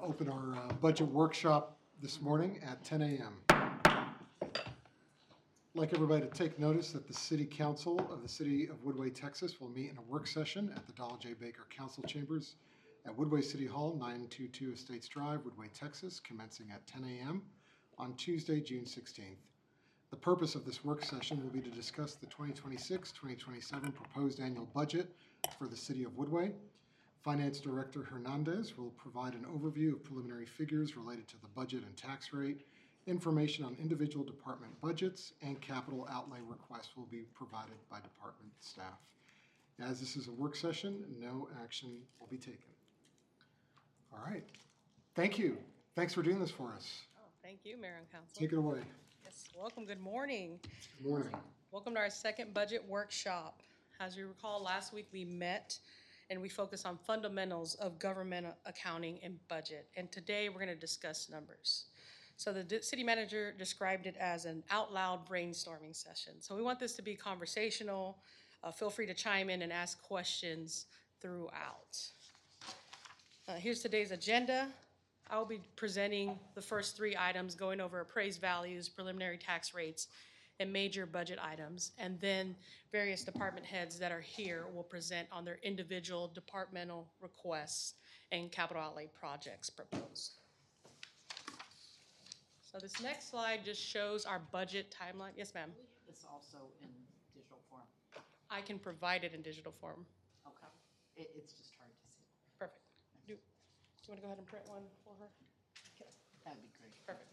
open our budget workshop this morning at 10 a.m. I'd like everybody to take notice that the City Council of the City of Woodway, Texas will meet in a work session at the Donald J. Baker Council Chambers at Woodway City Hall, 922 Estates Drive, Woodway, Texas, commencing at 10 a.m. on Tuesday, June 16th. The purpose of this work session will be to discuss the 2026-2027 proposed annual budget for the City of Woodway. Finance Director Hernandez will provide an overview of preliminary figures related to the budget and tax rate. Information on individual department budgets and capital outlay requests will be provided by department staff. As this is a work session, no action will be taken. All right. Thank you. Thanks for doing this for us. Oh, thank you, Mayor and Council. Take it away. Yes, welcome. Good morning. Good morning. Welcome to our second budget workshop. As you recall, last week we met and we focused on fundamentals of government accounting and budget. And today we're going to discuss numbers. So the city manager described it as an out loud brainstorming session. So we want this to be conversational. Feel free to chime in and ask questions throughout. Here's today's agenda. I will be presenting the first three items, going over appraised values, preliminary tax rates, and major budget items. And then various department heads that are here will present on their individual departmental requests and capital outlay projects proposed. So this next slide just shows our budget timeline. Yes, ma'am. It's also in digital form. I can provide it in digital form. Okay. It's just hard to see. Perfect. Do you want to go ahead and print one for her? Okay. That'd be great. Perfect.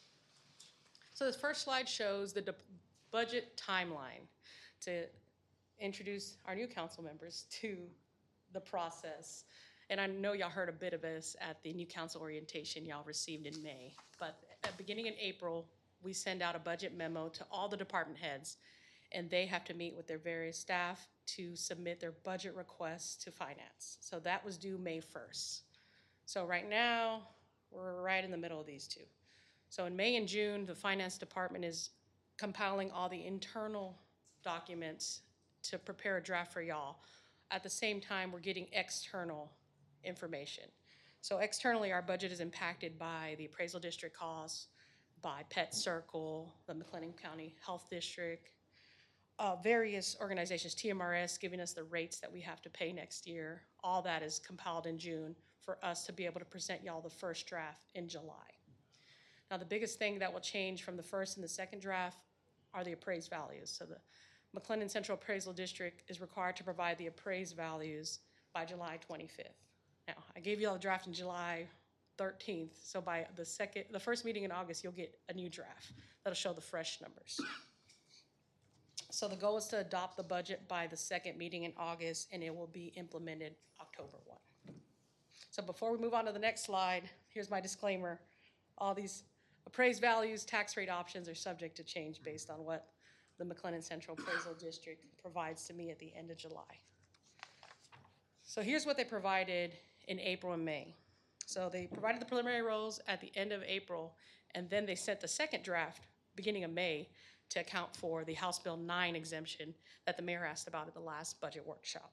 So this first slide shows the budget timeline to introduce our new council members to the process. And I know y'all heard a bit of this at the new council orientation y'all received in May. But beginning in April, we send out a budget memo to all the department heads, and they have to meet with their various staff to submit their budget requests to finance. So that was due May 1st. So right now, we're right in the middle of these two. So in May and June, the finance department is compiling all the internal documents to prepare a draft for y'all. At the same time, we're getting external information. So externally, our budget is impacted by the appraisal district costs, by Pet Circle, the McLennan County Health District, various organizations, TMRS giving us the rates that we have to pay next year. All that is compiled in June for us to be able to present y'all the first draft in July. Now, the biggest thing that will change from the first and the second draft are the appraised values. So the McLennan Central Appraisal District is required to provide the appraised values by July 25th. Now, I gave you all a draft in July 13th, so by the first meeting in August, you'll get a new draft that'll show the fresh numbers. So the goal is to adopt the budget by the second meeting in August, and it will be implemented October 1. So before we move on to the next slide, here's my disclaimer. All these appraised values, tax rate options are subject to change based on what the McLennan Central Appraisal District provides to me at the end of July. So here's what they provided in April and May. So they provided the preliminary rolls at the end of April, and then they sent the second draft beginning of May to account for the House Bill 9 exemption that the mayor asked about at the last budget workshop.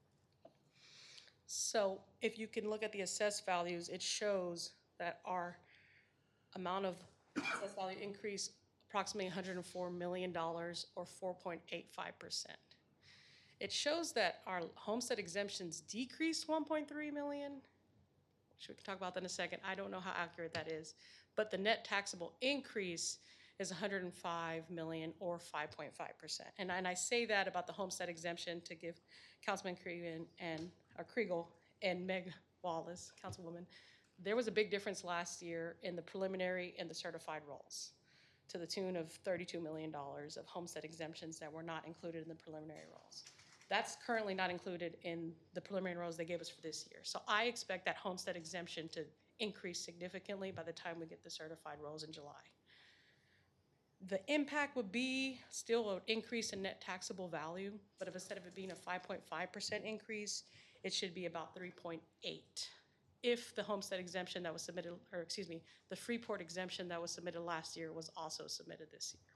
So if you can look at the assessed values, it shows that our amount of assessed value increased approximately $104 million or 4.85%. It shows that our homestead exemptions decreased 1.3 million, which we can talk about that in a second. I don't know how accurate that is, but the net taxable increase is 105 million or 5.5%. And I say that about the homestead exemption to give Councilman Kriegel and Meg Wallace, Councilwoman, there was a big difference last year in the preliminary and the certified rolls to the tune of $32 million of homestead exemptions that were not included in the preliminary rolls. That's currently not included in the preliminary rolls they gave us for this year. So I expect that homestead exemption to increase significantly by the time we get the certified rolls in July. The impact would be still an increase in net taxable value, but if instead of it being a 5.5% increase, it should be about 3.8. If the homestead exemption that was submitted, or excuse me, the Freeport exemption that was submitted last year was also submitted this year.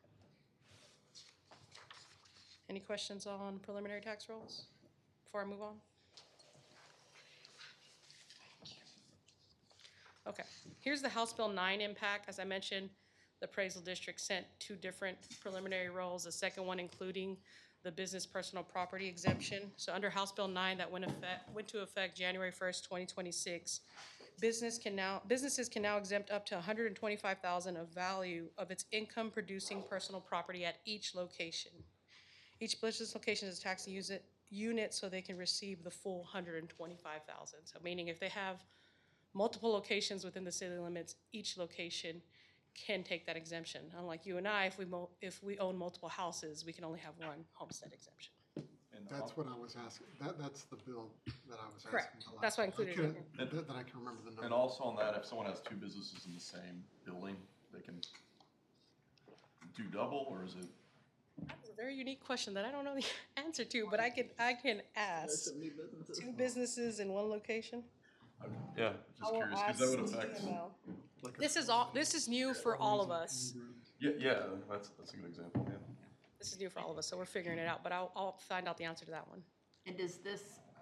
Any questions on preliminary tax rolls before I move on? Okay, here's the House Bill 9 impact. As I mentioned, the appraisal district sent 2 different preliminary rolls, the second one including the business personal property exemption. So under House Bill 9, that went to effect January 1st, 2026, businesses can now exempt up to $125,000 of value of its income-producing personal property at each location. Each business location is a tax unit, so they can receive the full $125,000. So meaning if they have multiple locations within the city limits, each location can take that exemption. Unlike you and I, if we own multiple houses, we can only have one homestead exemption. And That's what I was asking. That's the bill that I was asking. Correct. the last That's why I time. included it couldn't- That I can remember the number. And also on that, if someone has 2 businesses in the same building, they can do double, or is it? That's a very unique question that I don't know the answer to, but I can ask. 2 businesses in one location? Yeah, just curious, because that would affect. This is new for all of us. Yeah, that's a good example, yeah. This is new for all of us, so we're figuring it out, but I'll find out the answer to that one. And does this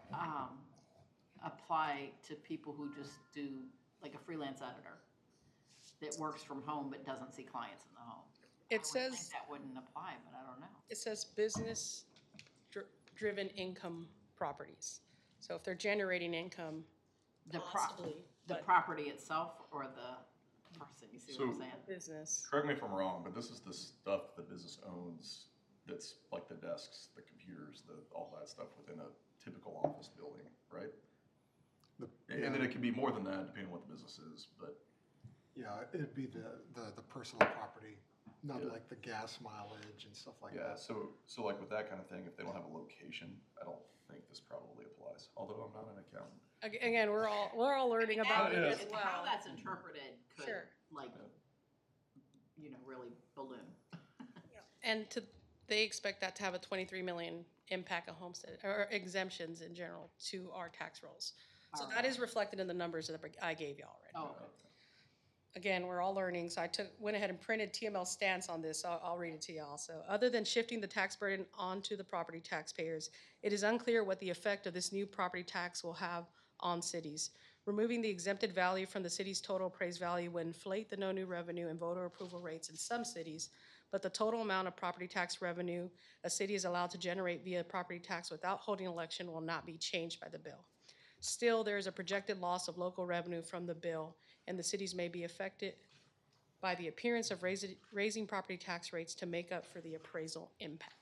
apply to people who just do, like a freelance editor that works from home but doesn't see clients in the home? It I would think says, that wouldn't apply, but I don't know. it says business-driven income properties. So if they're generating income, The possibly, the but property itself or the person, you see what I'm So- saying? business. Correct me if I'm wrong, but this is the stuff the business owns, that's like the desks, the computers, all that stuff within a typical office building, right? And then it can be more than that, depending on what the business is, but. Yeah, it'd be the personal property, not Yeah. like the gas mileage and stuff like Yeah, that. so like with that kind of thing, if they don't have a location, I don't think this probably applies, although I'm not an accountant. Again, we're all learning about it Yeah. as And well. how that's interpreted could, Sure. like, really balloon. And they expect that to have a 23 million impact on homestead, or exemptions in general to our tax rolls. So that is reflected in the numbers that I gave you already. Oh, okay. Again, we're all learning, so I went ahead and printed TML stance on this, so I'll read it to y'all. So other than shifting the tax burden onto the property taxpayers, it is unclear what the effect of this new property tax will have on cities. Removing the exempted value from the city's total appraised value would inflate the no new revenue and voter approval rates in some cities, but the total amount of property tax revenue a city is allowed to generate via property tax without holding an election will not be changed by the bill. Still, there is a projected loss of local revenue from the bill, and the cities may be affected by the appearance of raising property tax rates to make up for the appraisal impact.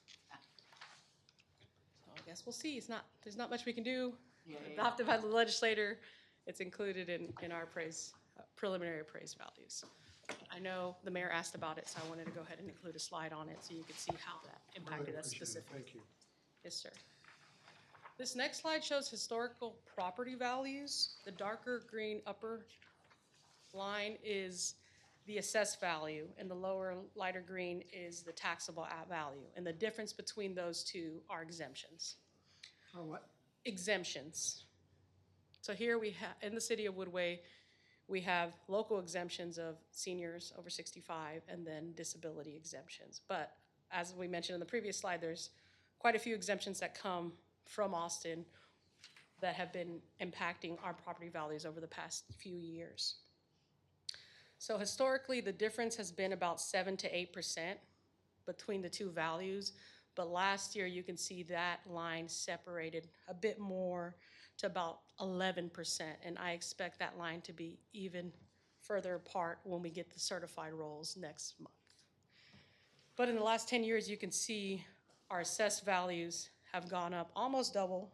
So I guess we'll see. There's not much we can do. Yeah. Adopted by the legislator, it's included in our preliminary appraised values. I know the mayor asked about it, so I wanted to go ahead and include a slide on it so you could see how that impacted us Really appreciate it. specifically. Thank you. Yes, sir. This next slide shows historical property values. The darker green upper line is the assessed value, and the lower lighter green is the taxable value. And the difference between those two are exemptions. Oh, what? Exemptions. So here we have, in the city of Woodway, we have local exemptions of seniors over 65 and then disability exemptions. But as we mentioned in the previous slide, there's quite a few exemptions that come from Austin that have been impacting our property values over the past few years. So historically, the difference has been about 7 to 8% between the two values. But last year, you can see that line separated a bit more to about 11%. And I expect that line to be even further apart when we get the certified rolls next month. But in the last 10 years, you can see our assessed values have gone up almost double,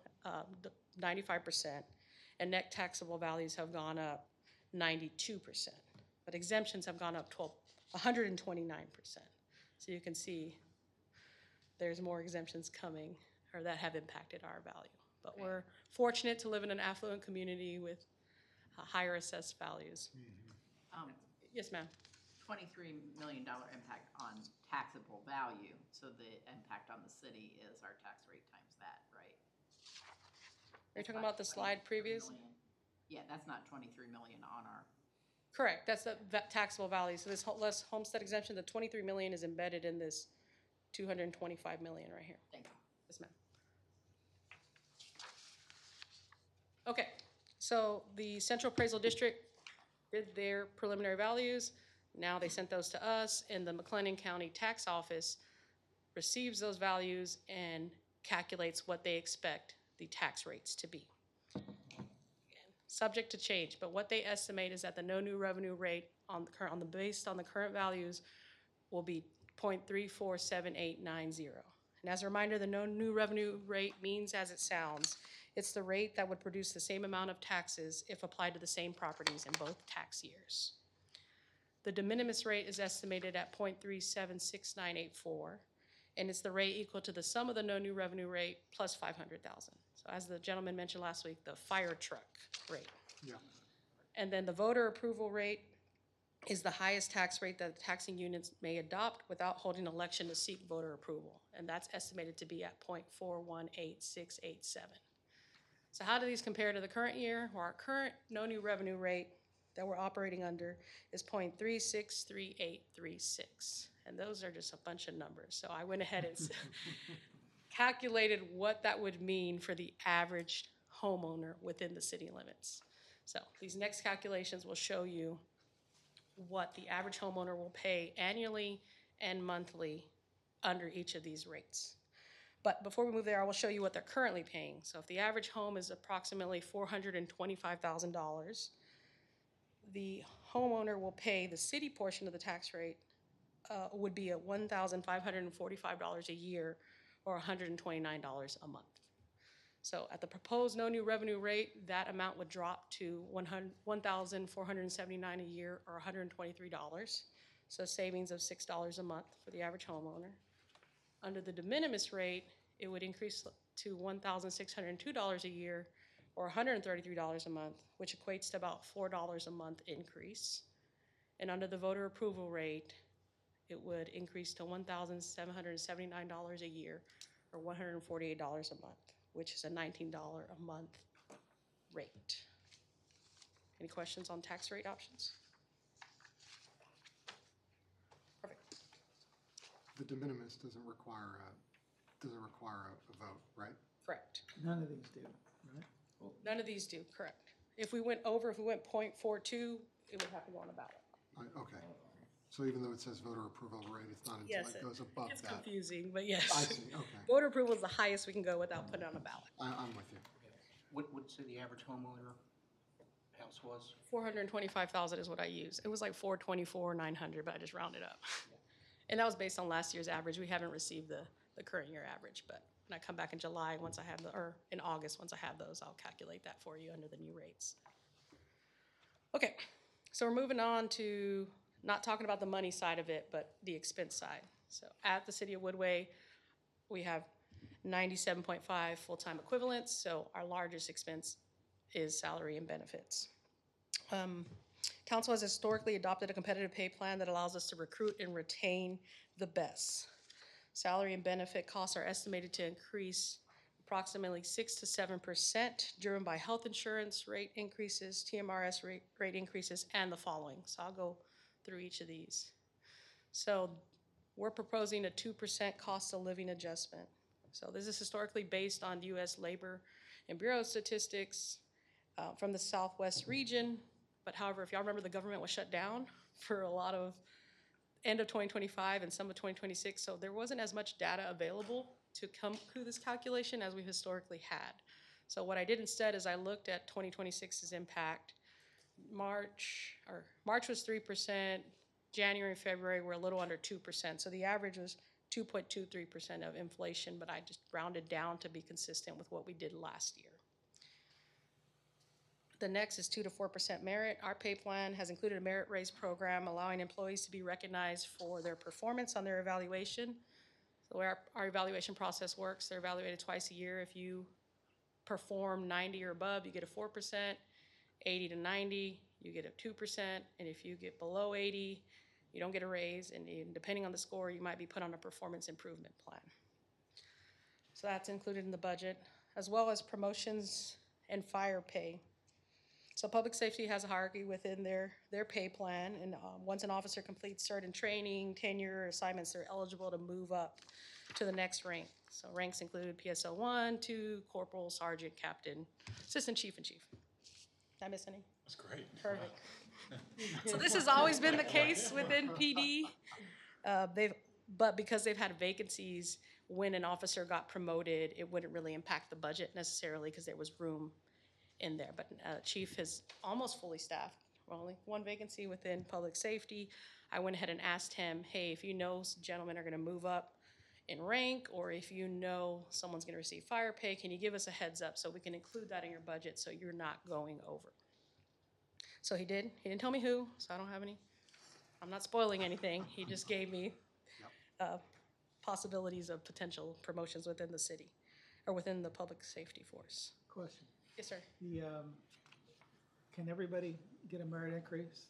95%, and net taxable values have gone up 92%. But exemptions have gone up 129%. So you can see there's more exemptions coming or that have impacted our value. But we're fortunate to live in an affluent community with higher assessed values. Yes, ma'am. $23 million impact on taxable value, so the impact on the city is our tax rate times that, right? Are you talking about the slide previous? Yeah, that's not 23 million on our, Correct, that's the taxable value. So this less homestead exemption, the 23 million is embedded in this 225 million right here. thank you. Yes, ma'am. Okay, so the Central Appraisal District did their preliminary values. Now they sent those to us, and the McLennan County Tax Office receives those values and calculates what they expect the tax rates to be. Subject to change, but what they estimate is that the no new revenue rate based on the current values will be 0.347890. And as a reminder, the no new revenue rate means as it sounds. It's the rate that would produce the same amount of taxes if applied to the same properties in both tax years. The de minimis rate is estimated at 0.376984, and it's the rate equal to the sum of the no new revenue rate plus 500,000. So as the gentleman mentioned last week, the fire truck rate. Yeah. And then the voter approval rate is the highest tax rate that the taxing units may adopt without holding an election to seek voter approval. And that's estimated to be at 0.418687. So how do these compare to the current year? Well, our current no new revenue rate that we're operating under is 0.363836. And those are just a bunch of numbers. So I went ahead and calculated what that would mean for the average homeowner within the city limits. So these next calculations will show you what the average homeowner will pay annually and monthly under each of these rates. But before we move there, I will show you what they're currently paying. So if the average home is approximately $425,000, the homeowner will pay the city portion of the tax rate would be at $1,545 a year or $129 a month. So at the proposed no new revenue rate, that amount would drop to $1,479 a year or $123. So savings of $6 a month for the average homeowner. Under the de minimis rate, it would increase to $1,602 a year or $133 a month, which equates to about $4 a month increase. And under the voter approval rate, it would increase to $1,779 a year or $148 a month, which is a $19 a month rate. Any questions on tax rate options? Perfect. The de minimis doesn't require a vote, right? Correct. None of these do, right? None of these do, correct. If we went 0.42, it would have to go on the ballot. Okay. So even though it says voter approval rate, it's not until Yes, it goes above It's that. confusing, but yes. I see, okay. Voter approval is the highest we can go without putting it on a ballot. I'm with you. What would say the average homeowner house was? 425,000 is what I used. It was like 424,900, but I just rounded up. And that was based on last year's average. We haven't received the current year average, but when I come back in July, or in August, once I have those, I'll calculate that for you under the new rates. Okay, so we're moving on to not talking about the money side of it, but the expense side. So at the City of Woodway, we have 97.5 full-time equivalents, so our largest expense is salary and benefits. Council has historically adopted a competitive pay plan that allows us to recruit and retain the best. Salary and benefit costs are estimated to increase approximately 6 to 7%, driven by health insurance rate increases, TMRS rate increases, and the following. So I'll go through each of these. So we're proposing a 2% cost of living adjustment. So this is historically based on U.S. Labor and Bureau statistics from the Southwest region. But however, if y'all remember, the government was shut down for a lot of end of 2025 and some of 2026. So there wasn't as much data available to come through this calculation as we historically had. So what I did instead is I looked at 2026's impact. March was 3%, January and February were a little under 2%. So the average was 2.23% of inflation, but I just rounded down to be consistent with what we did last year. The next is 2 to 4% merit. Our pay plan has included a merit raise program allowing employees to be recognized for their performance on their evaluation. So the way our evaluation process works, they're evaluated twice a year. If you perform 90 or above, you get a 4%, 80 to 90, you get a 2%, and if you get below 80, you don't get a raise, and depending on the score, you might be put on a performance improvement plan. So that's included in the budget, as well as promotions and fire pay. So public safety has a hierarchy within their pay plan, and once an officer completes certain training, tenure, or assignments, they're eligible to move up to the next rank. So ranks include PSO 1, 2, corporal, sergeant, captain, assistant chief, and chief. Did I miss any? That's great. Perfect. So this has always been the case within PD. But because they've had vacancies, when an officer got promoted, it wouldn't really impact the budget necessarily because there was room in there. But Chief is almost fully staffed. Only one vacancy within public safety. I went ahead and asked him, hey, if you know gentlemen are going to move up in rank, or if you know someone's going to receive fire pay, can you give us a heads up so we can include that in your budget so you're not going over? So he did. He didn't tell me who, so I don't have any. I'm not spoiling anything. He just gave me possibilities of potential promotions within the city or within the public safety force. Question. Yes, sir. Can everybody get a merit increase?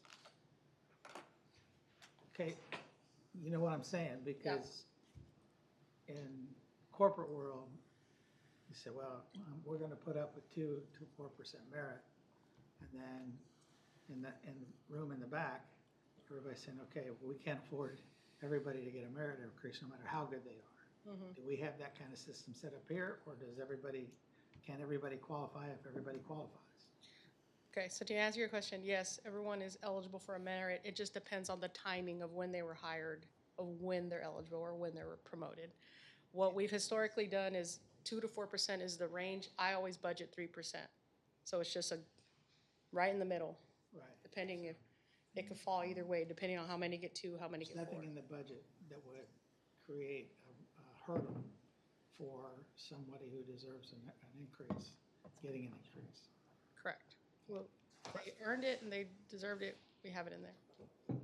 Okay, you know what I'm saying, because in corporate world, you say, well, we're gonna put up with 2 to 4% merit. And then in the room in the back, everybody's saying, okay, well, we can't afford everybody to get a merit increase no matter how good they are. Do we have that kind of system set up here, or can everybody qualify if everybody qualifies? Okay, so to answer your question, yes, everyone is eligible for a merit. It just depends on the timing of when they were hired, of when they're eligible or when they were promoted. What we've historically done is 2 to 4% is the range. I always budget 3%. So it's just right in the middle. Right. Depending if it could fall either way, depending on how many get 2, how many There's get 4. nothing in the budget that would create a hurdle for somebody who deserves an increase, getting an increase. Correct. Well, they earned it and they deserved it. We have it in there.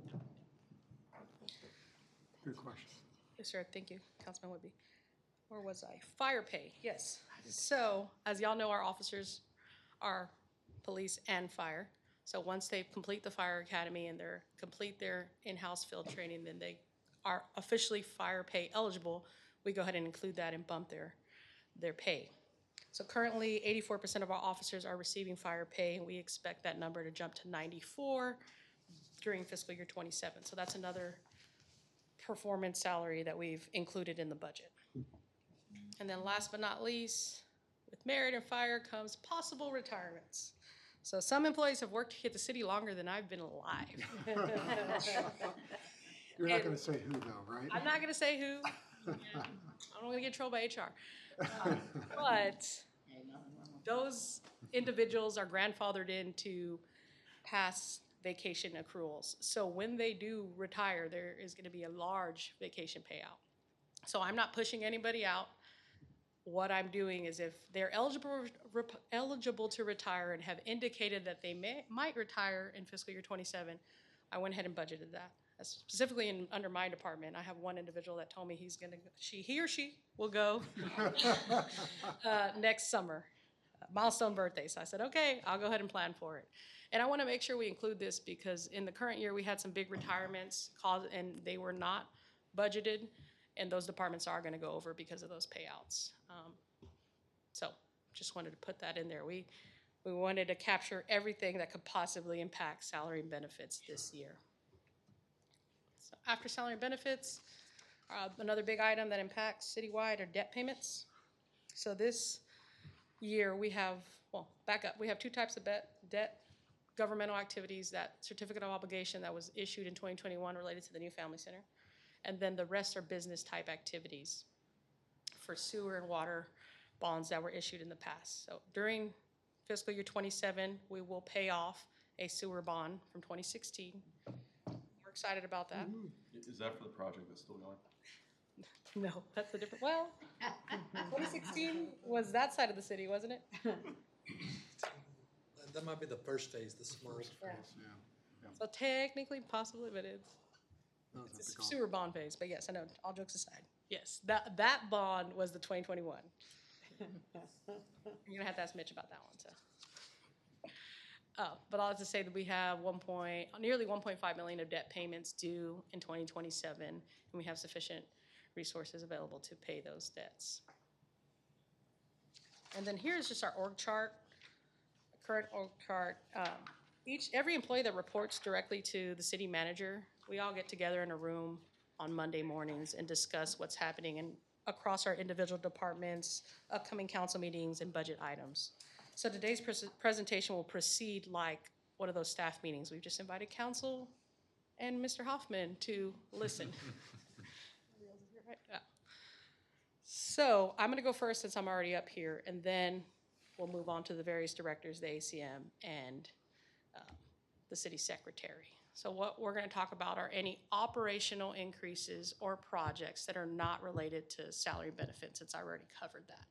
Good question. Yes, sir. Thank you, Councilman Whitby. Where was I? Fire pay, yes. So, as y'all know, our officers are police and fire. So once they complete the fire academy and complete their in-house field training, then they are officially fire pay eligible. We go ahead and include that and bump their pay. So currently, 84% of our officers are receiving fire pay, and we expect that number to jump to 94 during fiscal year 27. So that's another performance salary that we've included in the budget. And then last but not least, with merit and fire comes possible retirements. So some employees have worked here at the city longer than I've been alive. You're not going to say who, though, right? I'm not going to say who. I'm not going to get in trouble by HR. But those individuals are grandfathered into past vacation accruals. So when they do retire, there is going to be a large vacation payout. So I'm not pushing anybody out. What I'm doing is if they're eligible to retire and have indicated that they might retire in fiscal year 27, I went ahead and budgeted that. Specifically under my department, I have one individual that told me he or she will go next summer, milestone birthday. So I said, okay, I'll go ahead and plan for it. And I want to make sure we include this because in the current year, we had some big retirements and they were not budgeted, and those departments are going to go over because of those payouts. So just wanted to put that in there. We wanted to capture everything that could possibly impact salary and benefits this year. So after salary and benefits, another big item that impacts citywide are debt payments. So this year we have, back up, we have 2 types of debt, governmental activities, that certificate of obligation that was issued in 2021 related to the new family center. And then the rest are business type activities for sewer and water bonds that were issued in the past. So during fiscal year 27, we will pay off a sewer bond from 2016. We're excited about that. Is that for the project that's still going? No, that's a different, 2016 was that side of the city, wasn't it? That might be the first phase, the small. Yeah. So technically, possibly, but it's a sewer bond phase. But yes, I know, all jokes aside. Yes, that bond was the 2021. You're gonna have to ask Mitch about that one, so. But I'll have to say that we have nearly 1.5 million of debt payments due in 2027, and we have sufficient resources available to pay those debts. And then here's just our org chart, current org chart. Every employee that reports directly to the city manager, we all get together in a room on Monday mornings and discuss what's happening across our individual departments, upcoming council meetings, and budget items. So today's presentation will proceed like one of those staff meetings. We've just invited council and Mr. Hoffman to listen. Yeah. So I'm going to go first since I'm already up here, and then we'll move on to the various directors, the ACM, and the city secretary. So what we're going to talk about are any operational increases or projects that are not related to salary benefits, since I already covered that.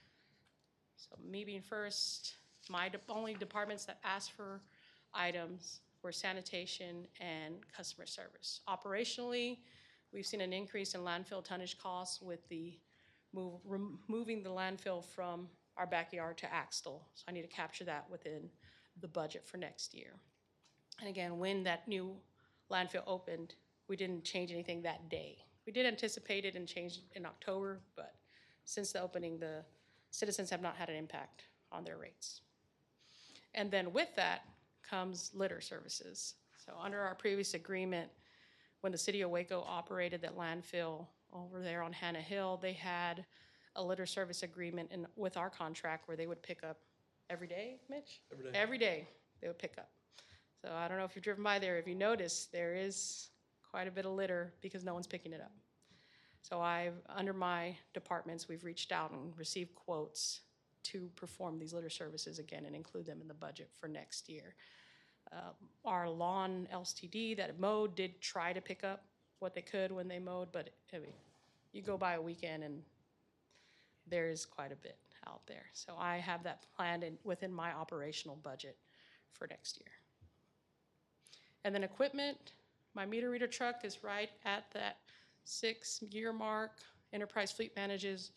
So me being first, my only departments that asked for items were sanitation and customer service. Operationally, we've seen an increase in landfill tonnage costs with the moving the landfill from our backyard to Axtell. So I need to capture that within the budget for next year. And again, when that new landfill opened, we didn't change anything that day. We did anticipate it and change in October, but since the opening, the citizens have not had an impact on their rates. And then with that comes litter services. So under our previous agreement, when the city of Waco operated that landfill over there on Hannah Hill, they had a litter service agreement with our contract where they would pick up every day, Mitch? Every day. Every day they would pick up. So I don't know if you've driven by there. If you notice, there is quite a bit of litter because no one's picking it up. So under my departments, we've reached out and received quotes to perform these litter services again and include them in the budget for next year. Our lawn LSTD that mowed did try to pick up what they could when they mowed, but I mean, you go by a weekend and there is quite a bit out there. So I have that planned within my operational budget for next year. And then equipment, my meter reader truck is right at that 6-year mark. Enterprise Fleet manages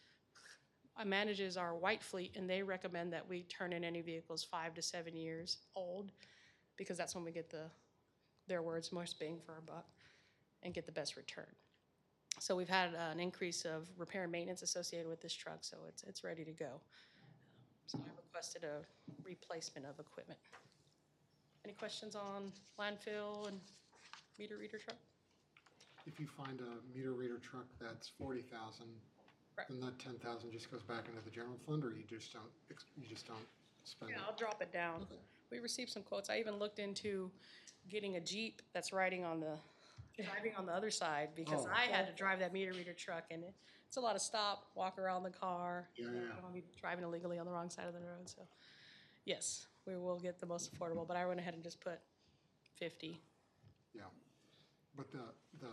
our white fleet, and they recommend that we turn in any vehicles 5 to 7 years old, because that's when we get their words, most bang for our buck, and get the best return. So we've had an increase of repair and maintenance associated with this truck, so it's ready to go. So I requested a replacement of equipment. Any questions on landfill and meter reader truck? If you find a meter reader truck that's 40,000, Right. then that 10,000 just goes back into the general fund, or you just don't spend Yeah, it? I'll drop it down. Okay. We received some quotes. I even looked into getting a Jeep that's driving on the other side, because Oh. I had to drive that meter reader truck, and it's a lot of stop, walk around the car. Yeah, You know, yeah. I don't want to be driving illegally on the wrong side of the road. So yes, we will get the most affordable, but I went ahead and just put 50. Yeah. But the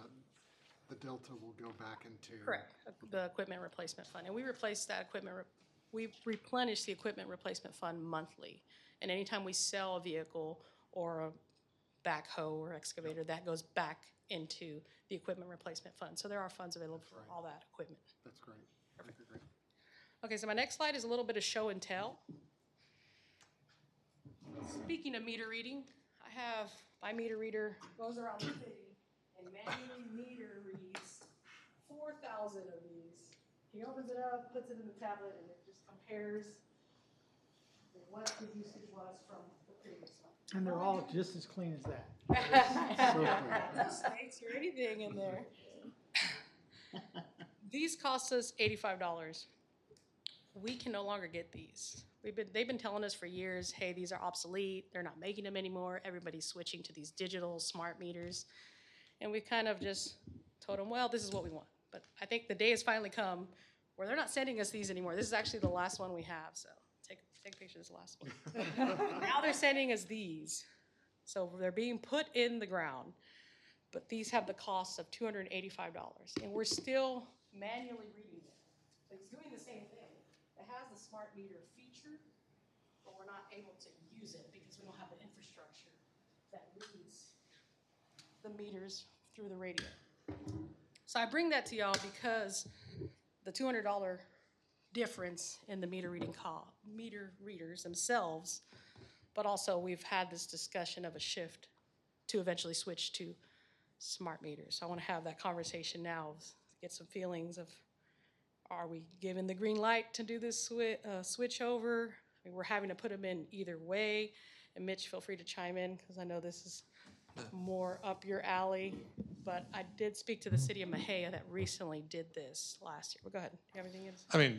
delta will go back into. Correct, the equipment replacement fund. And we replace that equipment, we replenish the equipment replacement fund monthly. And anytime we sell a vehicle or a backhoe or excavator, that goes back into the equipment replacement fund. So there are funds available for Right. all that equipment. That's great. Okay, great. Okay, so my next slide is a little bit of show and tell. Speaking of meter reading, I have my meter reader goes around the city and manually meter reads 4,000 of these. He opens it up, puts it in the tablet, and it just compares what the usage was from the previous one. And they're all just as clean as that. No snakes or anything in there. These cost us $85. We can no longer get these. They've been telling us for years, hey, these are obsolete, they're not making them anymore, everybody's switching to these digital smart meters. And we kind of just told them, well, this is what we want. But I think the day has finally come where they're not sending us these anymore. This is actually the last one we have, so take a picture of this last one. Now they're sending us these. So they're being put in the ground, but these have the cost of $285, and we're still manually reading them. So he's doing the same thing. It has the smart meter feature, but we're not able to use it because we don't have the infrastructure that reads the meters through the radio. So I bring that to y'all because the $200 difference in the meter readers themselves, but also we've had this discussion of a shift to eventually switch to smart meters. So I want to have that conversation now, get some feelings of, are we given the green light to do this switch over? I mean, we're having to put them in either way. And Mitch, feel free to chime in, because I know this is more up your alley. But I did speak to the city of Mahia that recently did this last year. Well, go ahead. Do you have anything else? I mean,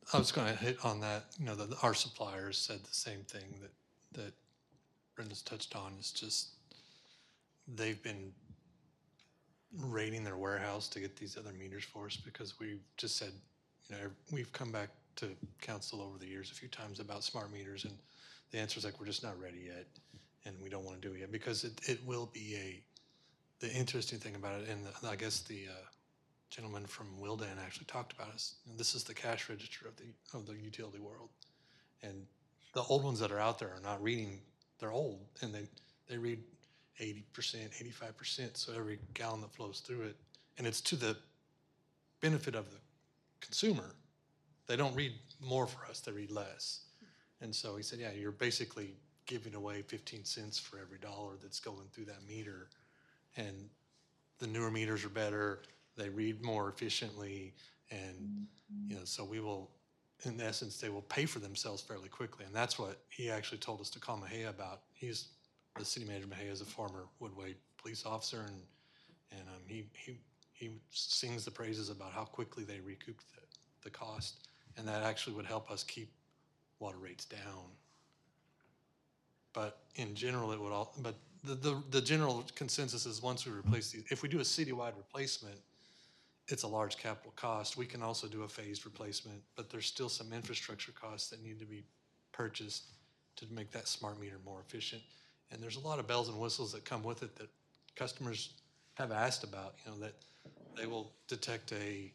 I was going to hit on that. You know, our suppliers said the same thing that Brenda's touched on. It's just they've been raiding their warehouse to get these other meters for us because we've just said, you know, we've come back to council over the years a few times about smart meters, and the answer is like, we're just not ready yet, and we don't want to do it yet because it will be the interesting thing about it, and I guess the gentleman from Wildan actually talked about is, you know, this is the cash register of the utility world, and the old ones that are out there are not reading. They're old, and they read 80%, 85%. So every gallon that flows through it, and it's to the benefit of the consumer. They don't read more for us; they read less. And so he said, yeah, you're basically giving away 15 cents for every dollar that's going through that meter, and the newer meters are better. They read more efficiently, and you know, so we will, in essence, they will pay for themselves fairly quickly, and that's what he actually told us to call Mejia about. He's the city manager. Mejia is a former Woodway police officer, and he sings the praises about how quickly they recoup the cost, and that actually would help us keep water rates down. But in general, it would all. But the general consensus is once we replace these, if we do a citywide replacement, it's a large capital cost. We can also do a phased replacement, but there's still some infrastructure costs that need to be purchased to make that smart meter more efficient. And there's a lot of bells and whistles that come with it that customers have asked about, you know, that they will detect a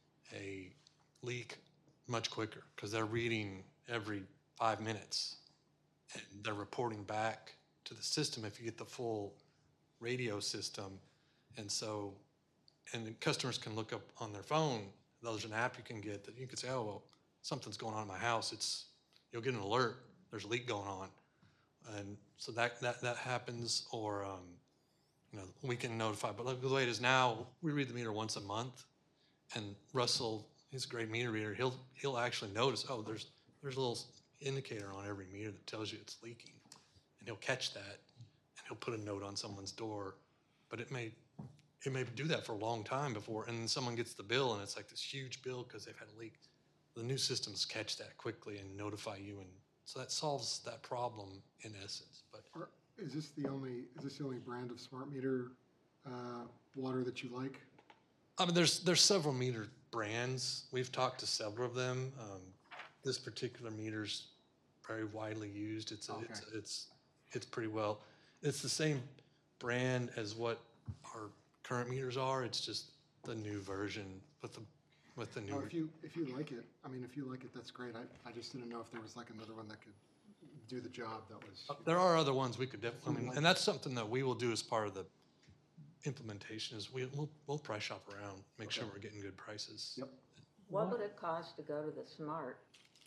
leak much quicker because they're reading every 5 minutes and they're reporting back to the system if you get the full radio system. And so, and the customers can look up on their phone. There's an app you can get that you can say, oh, well, something's going on in my house. You'll get an alert. There's a leak going on. And so that happens, or, you know, we can notify. But like the way it is now, we read the meter once a month, and Russell, he's a great meter reader. He'll actually notice, oh, there's a little indicator on every meter that tells you it's leaking, and he'll catch that, and he'll put a note on someone's door. But it may do that for a long time before, and then someone gets the bill, and it's like this huge bill because they've had a leak. The new systems catch that quickly and notify you, and so that solves that problem in essence. But Is this the only brand of smart meter water that you like? I mean, there's several meter brands. We've talked to several of them. This particular meter's very widely used. It's pretty well. It's the same brand as what our current meters are. It's just the new version with the new. Oh, if you like it, I mean, if you like it, that's great. I just didn't know if there was like another one that could do the job. That was. There are other ones we could definitely. I mean, and that's something that we will do as part of the implementation. Is we'll price shop around, make sure we're getting good prices. Yep. What would it cost to go to the smart?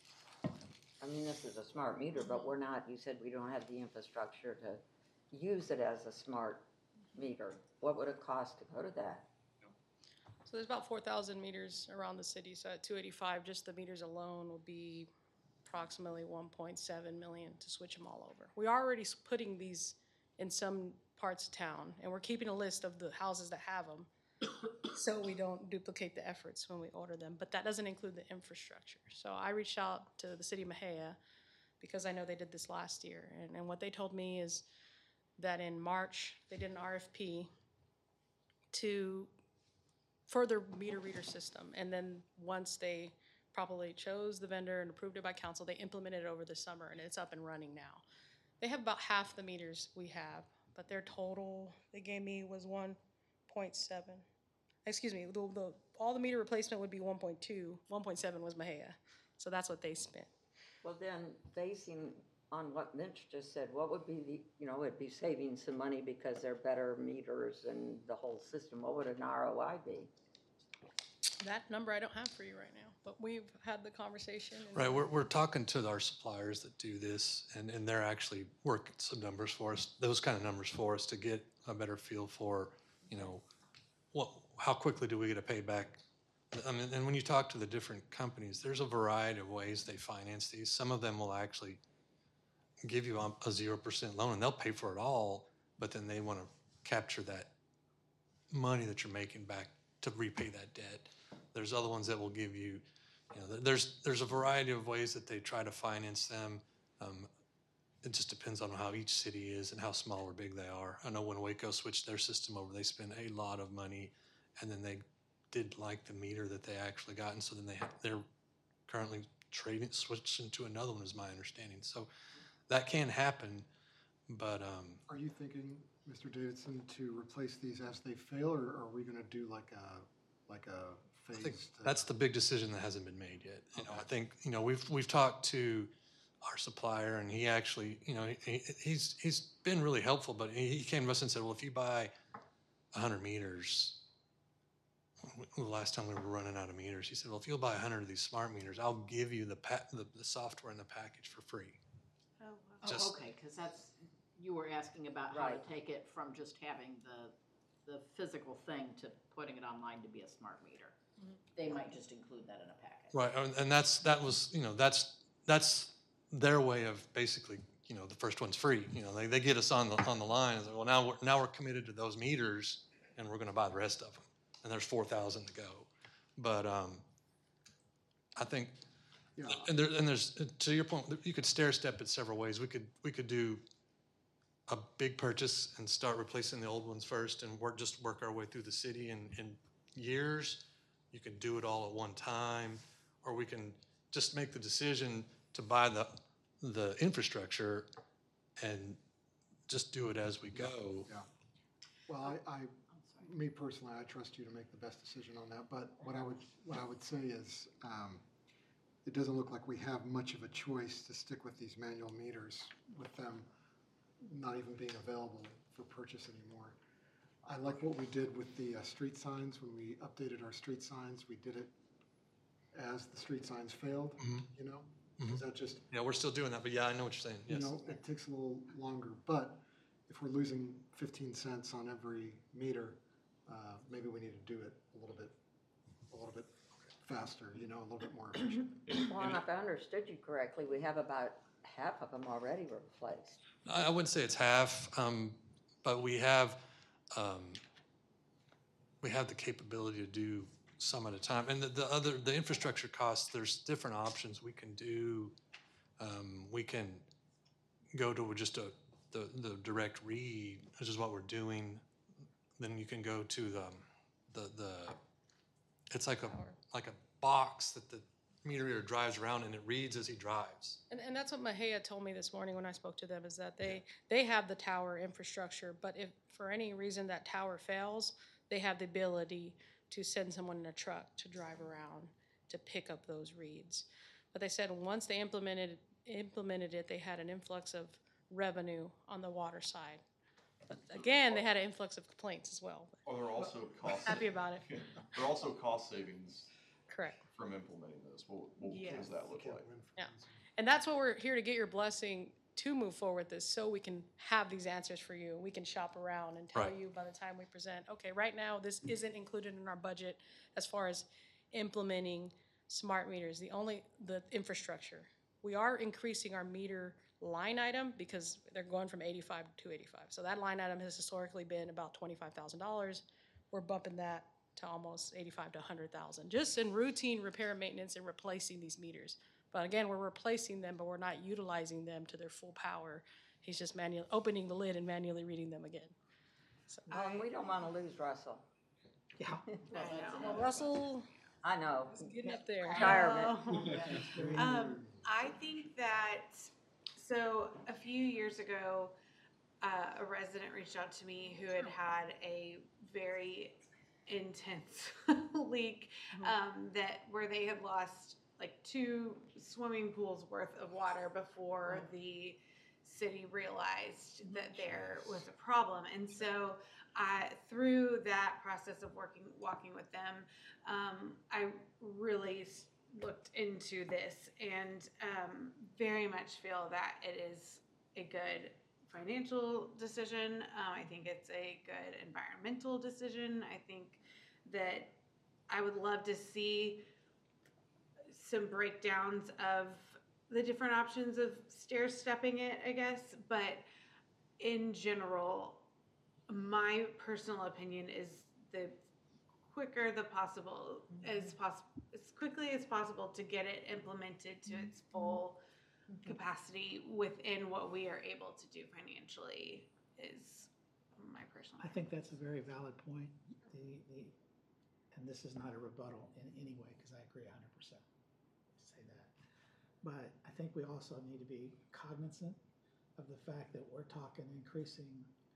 I mean, this is a smart meter, but we're not, you said we don't have the infrastructure to use it as a smart meter. What would it cost to go to that? So there's about 4,000 meters around the city, so at 285, just the meters alone would be approximately 1.7 million to switch them all over. We are already putting these in some parts of town, and we're keeping a list of the houses that have them so we don't duplicate the efforts when we order them, but that doesn't include the infrastructure. So I reached out to the city of Mejia because I know they did this last year, and what they told me is that in March they did an RFP to further meter reader system, and then once they properly chose the vendor and approved it by council, they implemented it over the summer, and it's up and running now. They have about half the meters we have, but their total they gave me was 1.7. Excuse me, all the meter replacement would be 1.2. 1.7 was Mejia, so that's what they spent. Well, then, basing on what Mitch just said, what would be it'd be saving some money because they're better meters and the whole system. What would an ROI be? That number I don't have for you right now, but we've had the conversation. Right, we're talking to our suppliers that do this, and they're actually working some numbers for us, those kind of numbers for us to get a better feel for, you know, how quickly do we get a payback? I mean, and when you talk to the different companies, there's a variety of ways they finance these. Some of them will actually give you a 0% loan, and they'll pay for it all, but then they want to capture that money that you're making back to repay that debt. There's other ones that will give you, You know, there's a variety of ways that they try to finance them. It just depends on how each city is and how small or big they are. I know when Waco switched their system over, they spent a lot of money, and then they did like the meter that they actually got, and so then they're currently switching to another one, is my understanding. So that can happen, but Are you thinking, Mr. Davidson, to replace these as they fail, or are we gonna do like a I think phased? that's the big decision that hasn't been made yet. You know, I think, you know, we've talked to our supplier, and he actually, you know, he's been really helpful, but he came to us and said, well, if you buy 100 meters, the last time we were running out of meters, he said, well, if you'll buy 100 of these smart meters, I'll give you the software and the package for free. Oh, Just- okay, because you were asking about how to Right. take it from just having the physical thing to putting it online to be a smart meter. They might just include that in a package. Right, and that was, you know, that's their way of basically, you know, the first one's free. You know, they get us on the line and say, well, now we're committed to those meters, and we're going to buy the rest of them. And there's 4,000 to go. But I think, Yeah. and there's to your point, you could stair step it several ways. We could do a big purchase and start replacing the old ones first, and work our way through the city in years. You can do it all at one time, or we can just make the decision to buy the infrastructure and just do it as we go. Yeah. Well, me personally, I trust you to make the best decision on that, but what I would say is, it doesn't look like we have much of a choice to stick with these manual meters, with them not even being available for purchase anymore. I like what we did with the street signs. When we updated our street signs, we did it as the street signs failed, you know? Is that just, Yeah, we're still doing that, but yeah, I know what you're saying. you Yes. know, it takes a little longer, but if we're losing 15 cents on every meter, maybe we need to do it a little bit faster, you know, a little bit more efficient. Well, and if I understood you correctly, we have about half of them already replaced. I wouldn't say it's half, but we have the capability to do some at a time. And the infrastructure costs, there's different options we can do. We can go to just the direct read, which is what we're doing. Then you can go to the it's like a box that the meter reader drives around, and it reads as he drives. And that's what Mahia told me this morning when I spoke to them, is that they have the tower infrastructure, but if for any reason that tower fails, they have the ability to send someone in a truck to drive around to pick up those reads. But they said once they implemented it, they had an influx of revenue on the water side. But again, they had an influx of complaints as well. Are there also cost? Happy about it. There are also cost savings Correct. from implementing this. What does that look like? Yeah. And that's what we're here to get your blessing to move forward with this, so we can have these answers for you. We can shop around and tell Right. you by the time we present, okay, right now, this isn't included in our budget as far as implementing smart meters, the infrastructure. We are increasing our meter line item because they're going from 85 to 285. So that line item has historically been about $25,000. We're bumping that to almost 85 to 100,000, just in routine repair and maintenance and replacing these meters. But again, we're replacing them, but we're not utilizing them to their full power. He's just opening the lid and manually reading them again. So, Well, and we don't want to lose Russell. Yeah. well, Russell, I know. is getting up there. Retirement. I think that, so a few years ago, a resident reached out to me who had had a very intense leak, where they had lost like 2 swimming pools worth of water before the city realized that there was a problem. And so through that process of walking with them, I really looked into this and very much feel that it is a good financial decision. I think it's a good environmental decision. I think that I would love to see some breakdowns of the different options of stair stepping it, I guess. But in general, my personal opinion is the quicker the possible as quickly as possible to get it implemented to its full capacity within what we are able to do financially is my personal. I think that's a very valid point. And this is not a rebuttal in any way, because I agree 100% to say that. But I think we also need to be cognizant of the fact that we're talking increasing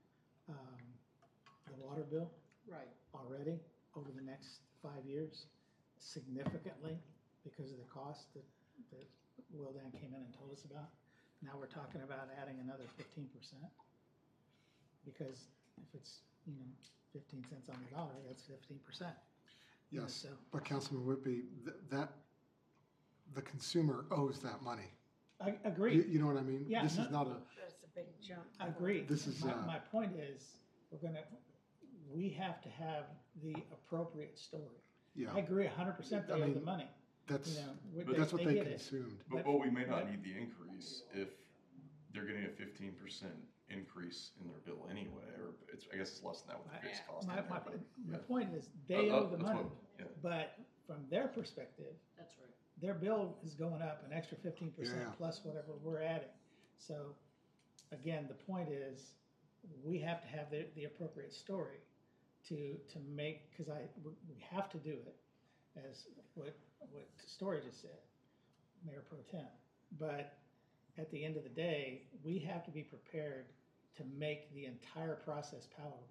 the water bill Right. already over the next 5 years significantly because of the cost that Will Dan came in and told us about. Now we're talking about adding another 15%, because if it's, 15 cents on the dollar, that's 15%. Yes, So, but Councilman Whitby, that, the consumer owes that money. I agree. You know what I mean? Yeah, This no- is not a, That's a big jump. I agree. This is, My point is, we have to have the appropriate story. yeah, I agree 100% they I owe the mean, money. that's, But that's what they get it. consumed. But we may not need the increase if they're getting a 15% increase in their bill anyway, or I guess it's less than that with the fixed cost. in My there, but, my yeah. point is, they owe the That's money, what- yeah. but from their perspective, That's right. their bill is going up an extra 15% Yeah. plus whatever we're adding. So, again, the point is, we have to have the appropriate story to make, because we have to do it, as what Story just said, Mayor Pro Tem. But at the end of the day, we have to be prepared to make the entire process palatable.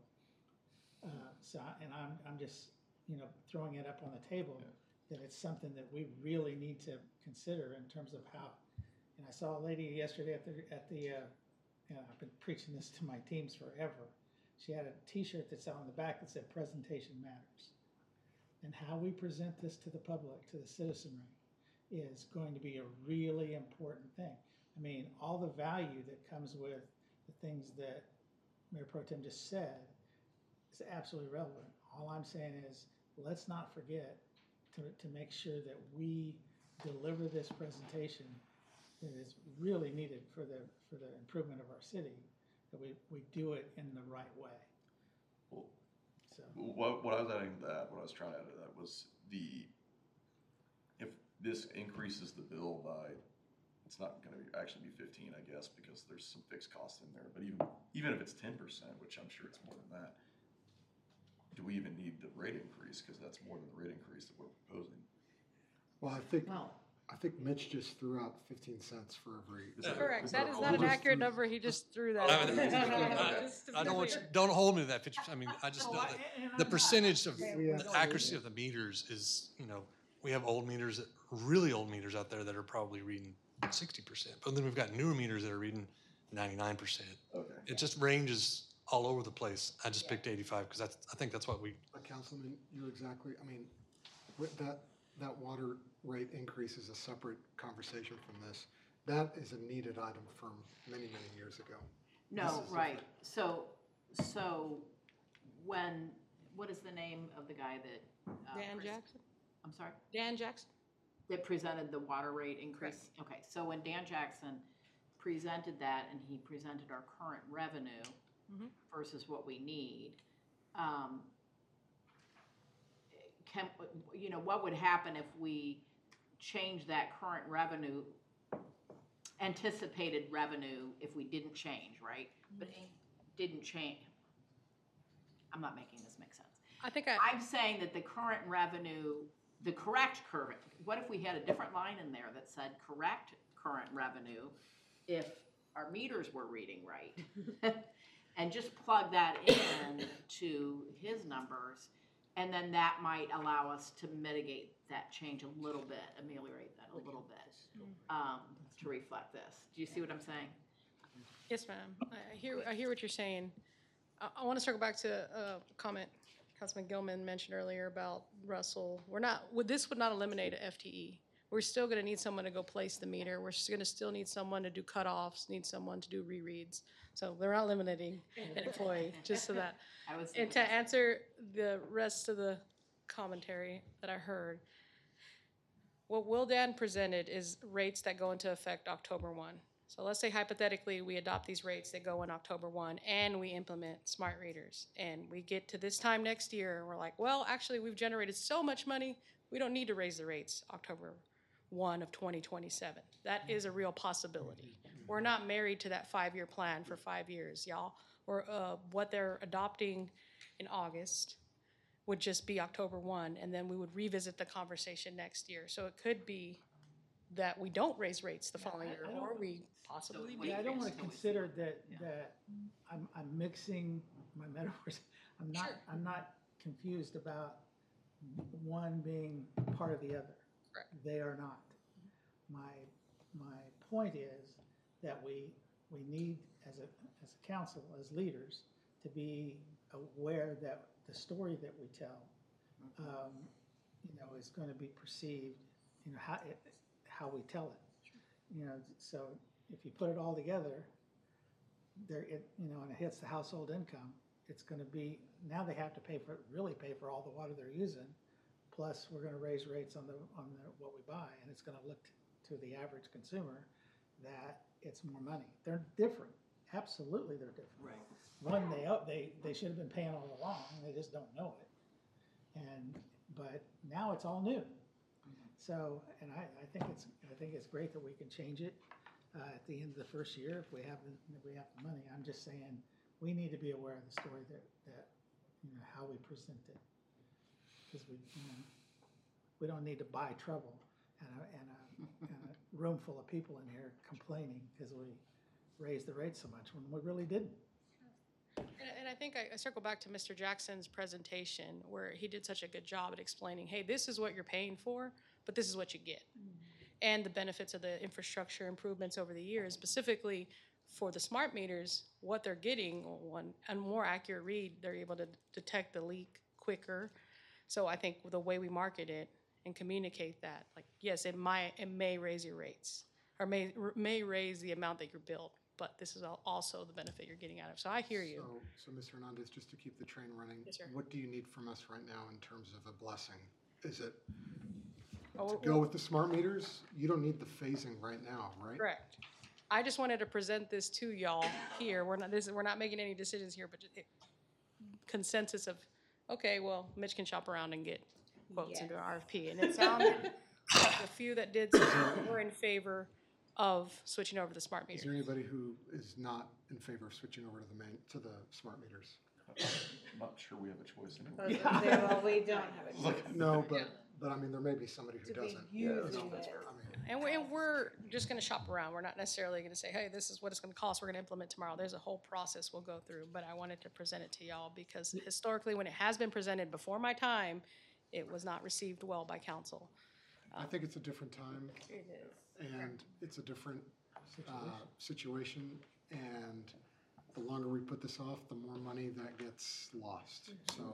I'm just, throwing it up on the table, that it's something that we really need to consider in terms of how. And I saw a lady yesterday at the I've been preaching this to my teams forever. She had a T-shirt that's on the back that said "Presentation Matters," and how we present this to the public, to the citizenry, is going to be a really important thing. I mean, all the value that comes with the things that Mayor Pro Tem just said is absolutely relevant. All I'm saying is, let's not forget to make sure that we deliver this presentation that is really needed for the improvement of our city, that we do it in the right way. Well, So, what I was adding to that, what I was trying to add to that was if this increases the bill by, it's not gonna actually be 15, I guess, because there's some fixed costs in there, but even if it's 10%, which I'm sure it's more than that, do we even need the rate increase? Because that's more than the rate increase that we're proposing. Well, I think Mitch just threw out 15 cents for every. Correct, Is that that is all? not an Just- accurate number, he just threw that. I mean, out. Just to be I don't want you, clear. don't hold me to that picture. I mean, I just know that the percentage of We have- the accuracy of the meters is, we have old meters, really old meters out there that are probably reading 60%. But then we've got newer meters that are reading 99%. Okay. It just ranges all over the place. I just picked 85 because I think that's what we, But Councilman, you're exactly, I mean, with that water rate increase is a separate conversation from this. That is a needed item from many, many years ago. No, This is right, so what is the name of the guy that? Dan Jackson? I'm sorry? Dan Jackson? That presented the water rate increase? Okay, so when Dan Jackson presented that and he presented our current revenue Mhm. versus what we need, what would happen if we change that current revenue, anticipated revenue, if we didn't change, right? But it didn't change. I'm not making this make sense. I think I'm saying that the current revenue, the correct current, what if we had a different line in there that said correct current revenue if our meters were reading right? And just plug that in to his numbers, and then that might allow us to mitigate that change a little bit, ameliorate that a little bit, to reflect this. Do you see what I'm saying? Yes, ma'am. I hear what you're saying. I want to circle back to a comment Councilman Gilman mentioned earlier about Russell. This would not eliminate a FTE. We're still going to need someone to go place the meter. We're going to still need someone to do cutoffs, need someone to do rereads. So they're not eliminating an employee, just so that. And to answer the rest of the commentary that I heard, what Will Dan presented is rates that go into effect October 1. So let's say hypothetically, we adopt these rates that go in October 1 and we implement smart readers. And we get to this time next year and we're like, well, actually, we've generated so much money, we don't need to raise the rates October 1 of 2027. That is a real possibility. We're not married to that 5-year plan for 5 years, y'all. Or what they're adopting in August would just be October 1, and then we would revisit the conversation next year. So it could be that we don't raise rates the following year, or we possibly do. Yeah, I don't want to consider that I'm mixing my metaphors. I'm not confused about one being part of the other. Correct. They are not. My point is that we need, as a council, as leaders, to be aware that the story that we tell, is going to be perceived, how we tell it. So if you put it all together, and it hits the household income, it's going to be, now they have to really pay for all the water they're using. Plus, we're going to raise rates on what we buy, and it's going to look to the average consumer that it's more money. They're different. Absolutely, they're different. Right. One, they should have been paying all along. They just don't know it. But now it's all new. So, and I think it's great that we can change it at the end of the first year if we have the money. I'm just saying we need to be aware of the story that how we present it, because we don't need to buy trouble and a room full of people in here complaining because we raised the rate so much when we really didn't. And I think I circle back to Mr. Jackson's presentation where he did such a good job at explaining, hey, this is what you're paying for, but this is what you get. And the benefits of the infrastructure improvements over the years, specifically for the smart meters, what they're getting, a more accurate read, they're able to detect the leak quicker. So I think the way we market it and communicate that, like, yes, it may raise your rates, or may raise the amount that you're billed, but this is also the benefit you're getting out of. So I hear you. So Mr. Hernandez, just to keep the train running, Yes, sir. what do you need from us right now in terms of a blessing? Is it to go with the smart meters? You don't need the phasing right now, right? Correct. I just wanted to present this to y'all here. We're not making any decisions here, but consensus of, okay, well, Mitch can shop around and get quotes into an RFP. And it sounded like the few that did were in favor of switching over to the smart Is meters. there anybody who is not in favor of switching over to the smart meters? I'm not sure we have a choice anyway. Well, we don't have a choice. No, but I mean, there may be somebody who To be doesn't. using That's it. fair. I mean, And we're just going to shop around. We're not necessarily going to say, hey, this is what it's going to cost. We're going to implement tomorrow. There's a whole process we'll go through. But I wanted to present it to y'all because historically, when it has been presented before my time, it was not received well by council. I think it's a different time It is. and it's a different situation. And the longer we put this off, the more money that gets lost. So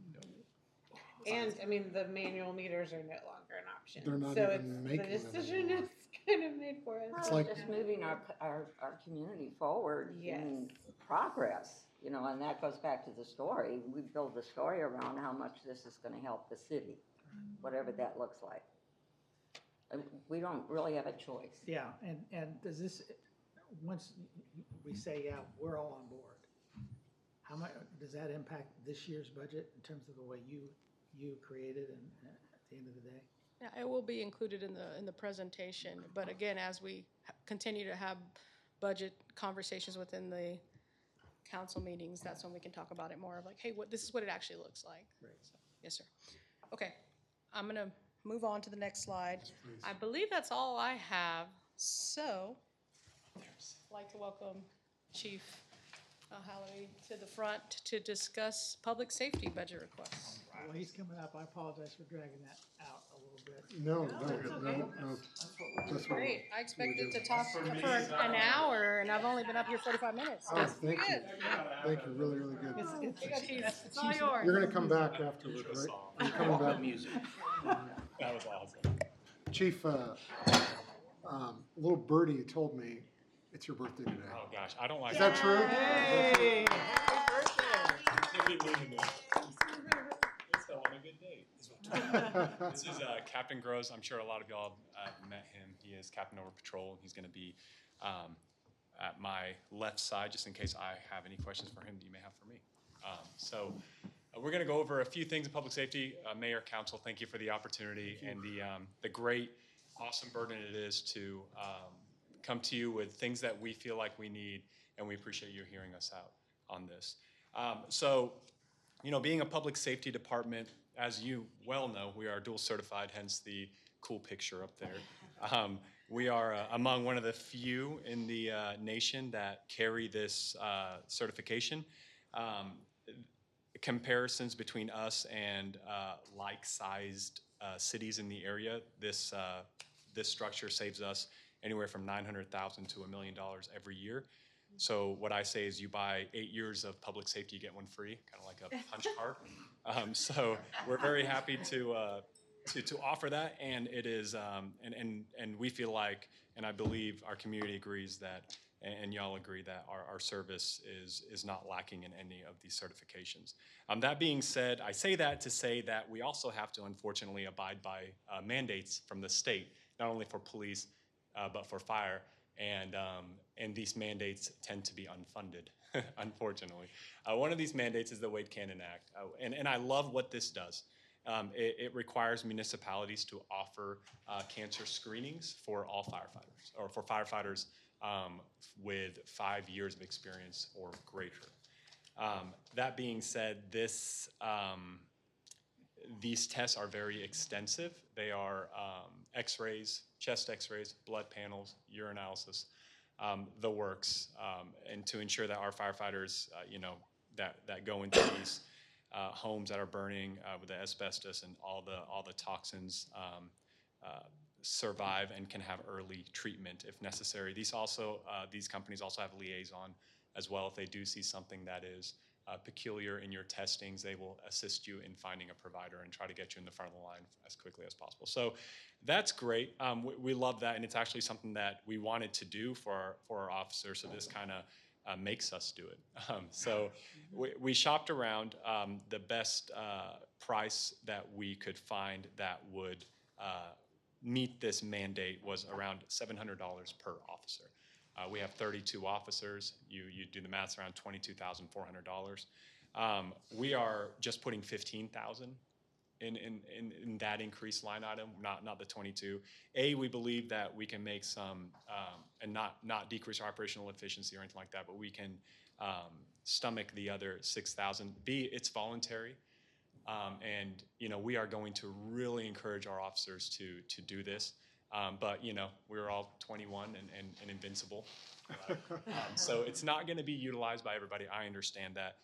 And, I mean, the manual meters are no longer an option. They're not So even it's, making the them decision anymore. is kind of made for us. Well, like- just moving our community forward in progress, and that goes back to the story. We build the story around how much this is gonna help the city, whatever that looks like. And we don't really have a choice. Yeah, and does this, once we say, yeah, we're all on board, how much, does that impact this year's budget in terms of the way you create it and at the end of the day? Yeah, it will be included in the presentation, but again, as we continue to have budget conversations within the council meetings, that's when we can talk about it more of like, hey, this is what it actually looks like. Right. So, yes, sir. Okay, I'm gonna move on to the next slide. please. I believe that's all I have, so I'd like to welcome Chief Halliday to the front to discuss public safety budget requests. Well, he's coming up. I apologize for dragging that out a little bit. No. Great, I expected to talk for an hour, and I've only been up here 45 minutes. Oh, thank you. Thank you, really, really good. It's all yours. You're gonna come back afterwards, right? You're coming back. Music. That was awesome. Chief, little birdie told me it's your birthday today. Oh gosh, I don't like. Is that true? Hey! It's on a good day. This is Captain Gross. I'm sure a lot of y'all have met him. He is Captain over patrol. He's going to be at my left side, just in case I have any questions for him that you may have for me. We're going to go over a few things in public safety. Mayor, Council, thank you for the opportunity and the great, awesome burden it is to come to you with things that we feel like we need, and we appreciate you hearing us out on this. Being a public safety department, as you well know, we are dual certified, hence the cool picture up there. We are among one of the few in the nation that carry this certification. Comparisons between us and like-sized cities in the area, this structure saves us anywhere from $900,000 to $1 million every year. So what I say is you buy 8 years of public safety, you get one free, kind of like a punch card. So we're very happy to offer that, and it is, and we feel like, and I believe our community agrees that, and y'all agree that our service is not lacking in any of these certifications. That being said, I say that to say that we also have to unfortunately abide by mandates from the state, not only for police, but for fire. And these mandates tend to be unfunded, unfortunately. One of these mandates is the Wade Cannon Act. And I love what this does. It requires municipalities to offer cancer screenings for all firefighters, or for firefighters with 5 years of experience or greater. That being said, these tests are very extensive. They are x-rays, chest x-rays, blood panels, urinalysis, the works, and to ensure that our firefighters, that go into these homes that are burning with the asbestos and all the toxins survive and can have early treatment if necessary. These companies also have liaison as well. If they do see something that is peculiar in your testings, they will assist you in finding a provider and try to get you in the front of the line as quickly as possible. So that's great. We love that, and it's actually something that we wanted to do for our officers, so this kind of makes us do it. So we shopped around. The best price that we could find that would meet this mandate was around $700 per officer. We have 32 officers. You do the math, around $22,400. We are just putting $15,000 in that increased line item, not the 22. We believe that we can make some, and not decrease our operational efficiency or anything like that, but we can stomach the other 6,000. it's voluntary. And we are going to really encourage our officers to do this. But we're all 21 and invincible. So it's not going to be utilized by everybody. I understand that.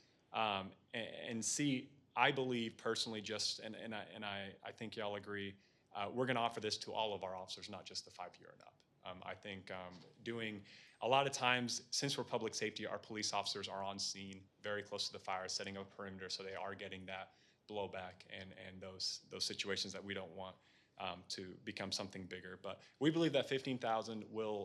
I believe personally, and I think y'all agree, we're going to offer this to all of our officers, not just the 5-year and up. I think doing a lot of times, since we're public safety, our police officers are on scene, very close to the fire, setting up a perimeter, so they are getting that blowback and those situations that we don't want to become something bigger. But we believe that $15,000 will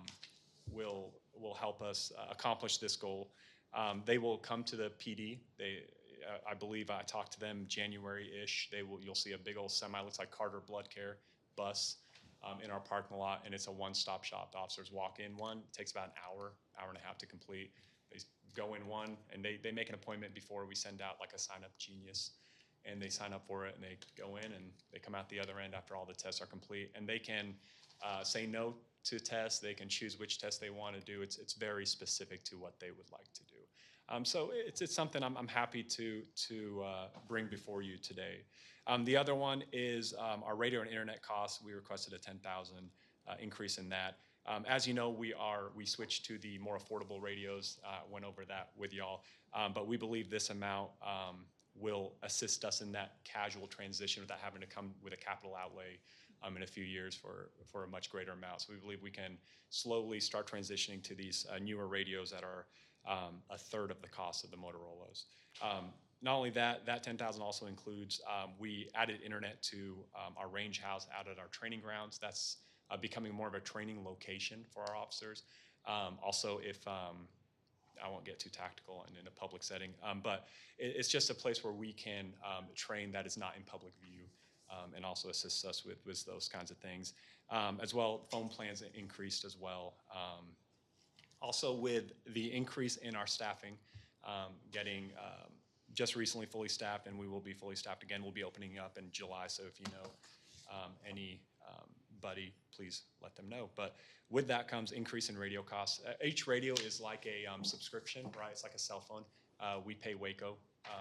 help us accomplish this goal. They will come to the PD. I believe I talked to them January-ish. You'll see a big old semi, looks like Carter Blood Care bus in our parking lot, and it's a one-stop shop. The officers walk in one. It takes about an hour and a half to complete. They go in one, and they make an appointment before we send out like a sign-up genius. And they sign up for it, and they go in, and they come out the other end after all the tests are complete. And they can say no to tests. They can choose which test they want to do. It's very specific to what they would like to do. So it's something I'm happy to bring before you today. The other one is our radio and internet costs. We requested a $10,000 increase in that. As you know, we switched to the more affordable radios. Went over that with y'all, but we believe this amount will assist us in that casual transition without having to come with a capital outlay in a few years for a much greater amount. So we believe we can slowly start transitioning to these newer radios that are a third of the cost of the Motorola's. Not only that $10,000 also includes, we added internet to our range house out at our training grounds. That's becoming more of a training location for our officers. Also, if I won't get too tactical and in a public setting, but it's just a place where we can train that is not in public view, and also assists us with those kinds of things. As well, phone plans increased as well Also with the increase in our staffing, getting just recently fully staffed, and we will be fully staffed again. We'll be opening up in July, so if you know anybody, please let them know. But with that comes increase in radio costs. Each radio is like a subscription, right? It's like a cell phone. We pay Waco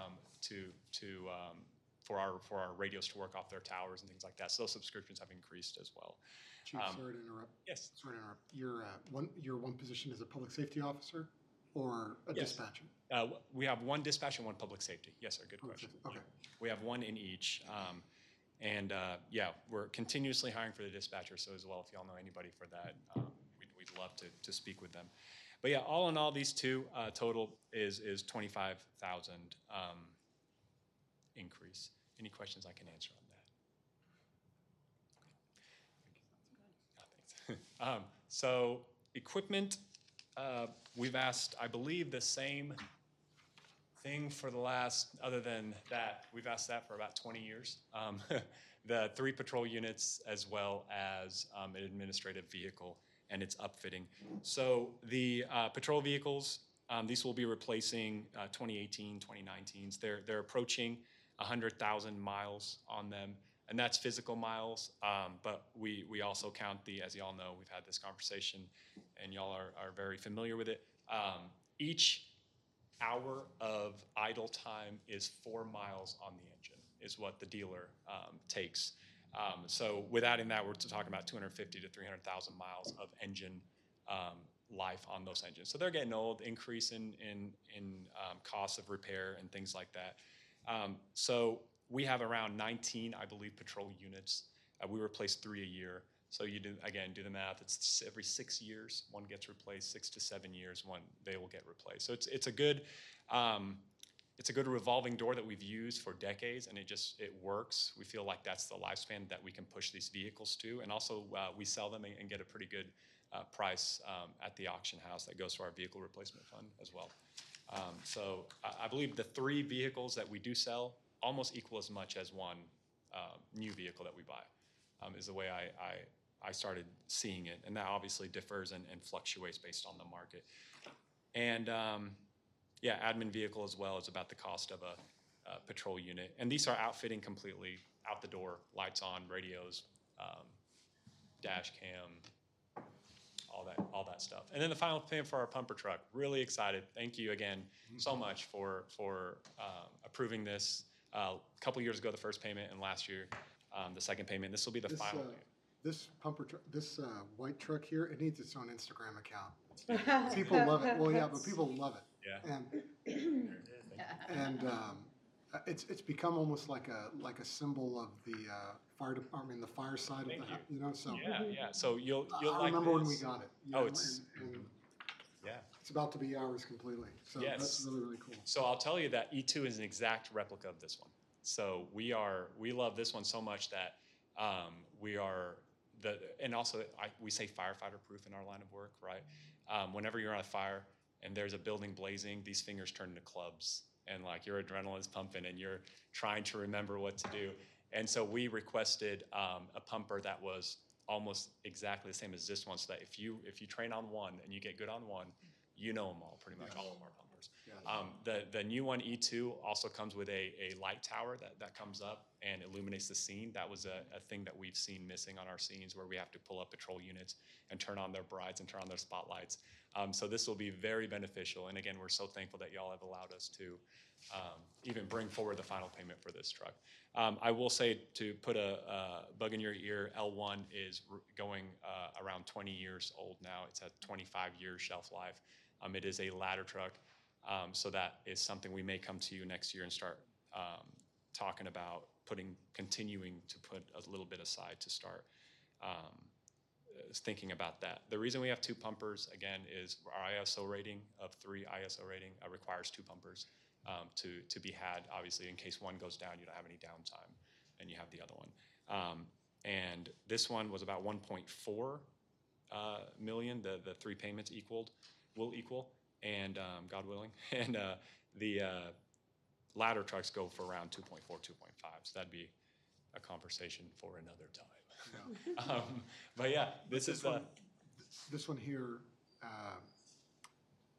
for our radios to work off their towers and things like that. So those subscriptions have increased as well. Chief, sorry to interrupt. Yes. Sorry to interrupt. Your one position is a public safety officer or a Yes. dispatcher? We have one dispatch and one public safety. Yes, sir. Good question. Okay. We have one in each. Yeah, we're continuously hiring for the dispatcher. So as well, if y'all know anybody for that, we'd love to speak with them. But yeah, all in all, these two total is 25,000 increase. Any questions I can answer on that? Thanks. So equipment, we've asked, I believe, the same thing for the last, other than that, we've asked that for about 20 years. The 3 patrol units as well as an administrative vehicle and its upfitting. So the patrol vehicles, these will be replacing 2018, 2019s. They're approaching 100,000 miles on them, and that's physical miles, but we also count as y'all know, we've had this conversation, and y'all are very familiar with it. Each hour of idle time is 4 miles on the engine, is what the dealer takes. So with adding that, we're talking about 250 to 300,000 miles of engine life on those engines. So they're getting old, increase in costs of repair and things like that. So we have around 19, I believe, patrol units. We replace 3 a year. So you do the math. It's every 6 years, one gets replaced. 6 to 7 years, they will get replaced. So it's a good revolving door that we've used for decades, and it works. We feel like that's the lifespan that we can push these vehicles to, and also we sell them and get a pretty good price at the auction house that goes to our vehicle replacement fund as well. So I believe the 3 vehicles that we do sell almost equal as much as one new vehicle that we buy, is the way I started seeing it. And that obviously differs and fluctuates based on the market. And yeah, admin vehicle as well is about the cost of a patrol unit. And these are outfitting completely, out the door, lights on, radios, dash cam, all that stuff. And then the final payment for our pumper truck. Really excited. Thank you again so much for approving this. A couple years ago, the first payment, and last year, the second payment. This will be the final payment. This pumper truck, this white truck here, it needs its own Instagram account. People love it. Well, yeah, but people love it. Yeah. And it's become almost like a symbol of the fire department, the fire side of the house, you know. So yeah. So you'll I remember when we got it. And yeah. It's about to be ours completely. So Yes. That's really, really cool. So I'll tell you that E2 is an exact replica of this one. So we love this one so much that and also we say firefighter proof in our line of work, right? Whenever you're on a fire and there's a building blazing, these fingers turn into clubs, and like your adrenaline's pumping and you're trying to remember what to do. And so we requested a pumper that was almost exactly the same as this one, so that if you train on one and you get good on one, you know them all, pretty much all of our pumpers. Yes. The new one, E2, also comes with a light tower that comes up and illuminates the scene. That was a thing that we've seen missing on our scenes, where we have to pull up patrol units and turn on their brides and turn on their spotlights. So this will be very beneficial. And again, we're so thankful that y'all have allowed us to even bring forward the final payment for this truck. I will say, to put a bug in your ear, L1 is going around 20 years old now. It's a 25-year shelf life. It is a ladder truck. So that is something we may come to you next year and start talking about continuing to put a little bit aside to start thinking about that. The reason we have 2 pumpers, again, is our ISO rating of 3 ISO rating requires 2 pumpers to be had. Obviously, in case one goes down, you don't have any downtime, and you have the other one. And this one was about 1.4 million. The 3 payments will equal, and God willing. And the ladder trucks go for around 2.4, 2.5. So that'd be a conversation for another time. Yeah. But yeah, this is one here,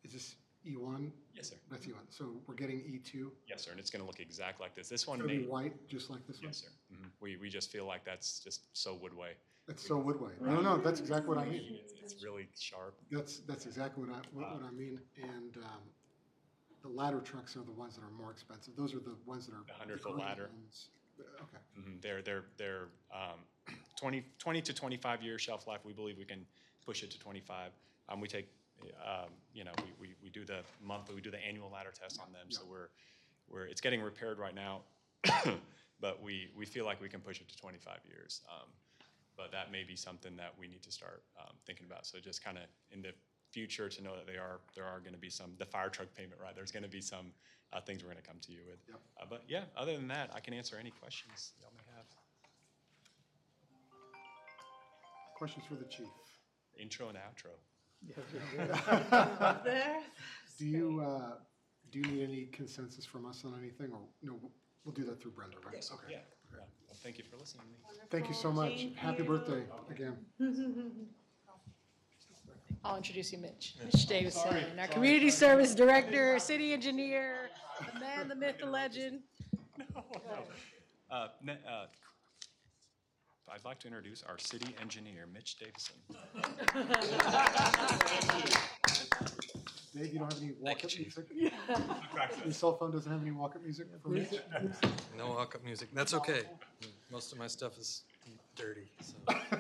is this E1? Yes, sir. That's E1. So we're getting E2. Yes, sir, and it's gonna look exactly like this. This It's one gonna be may, white, just like this one? yes, sir. We just feel like that's just so Woodway. That's so Woodway. No, that's exactly what I mean. It's really sharp. That's exactly what I mean. And the ladder trucks are the ones that are more expensive. Those are the ones that are. The 100-foot green ladder. ones. Okay. They're 20 to 25 year shelf life. We believe we can push it to 25. We take, we do the monthly, we do the annual ladder test on them. So it's getting repaired right now, but we feel like we can push it to 25 years. But that may be something that we need to start thinking about. So just kind of in the future to know that there are going to be the fire truck payment, right? There's going to be some things we're going to come to you with. Yep. But yeah, other than that, I can answer any questions y'all may have. Questions for the chief? Intro and outro. There. Do you need any consensus from us on anything, or no? We'll do that through Brenda, right? Yes. Okay. Yeah. Well, thank you for listening to me. Thank you so much. Thank Happy you. birthday again. I'll introduce you, Mitch. Mitch Davison, our Community Service Director, City Engineer, the man, the myth, the legend. I'd like to introduce our city engineer, Mitch Davison. Dave, you don't have any walk-up Chief. music? Your cell phone doesn't have any walk-up music for me? No walk-up music. That's okay. Most of my stuff is dirty. So.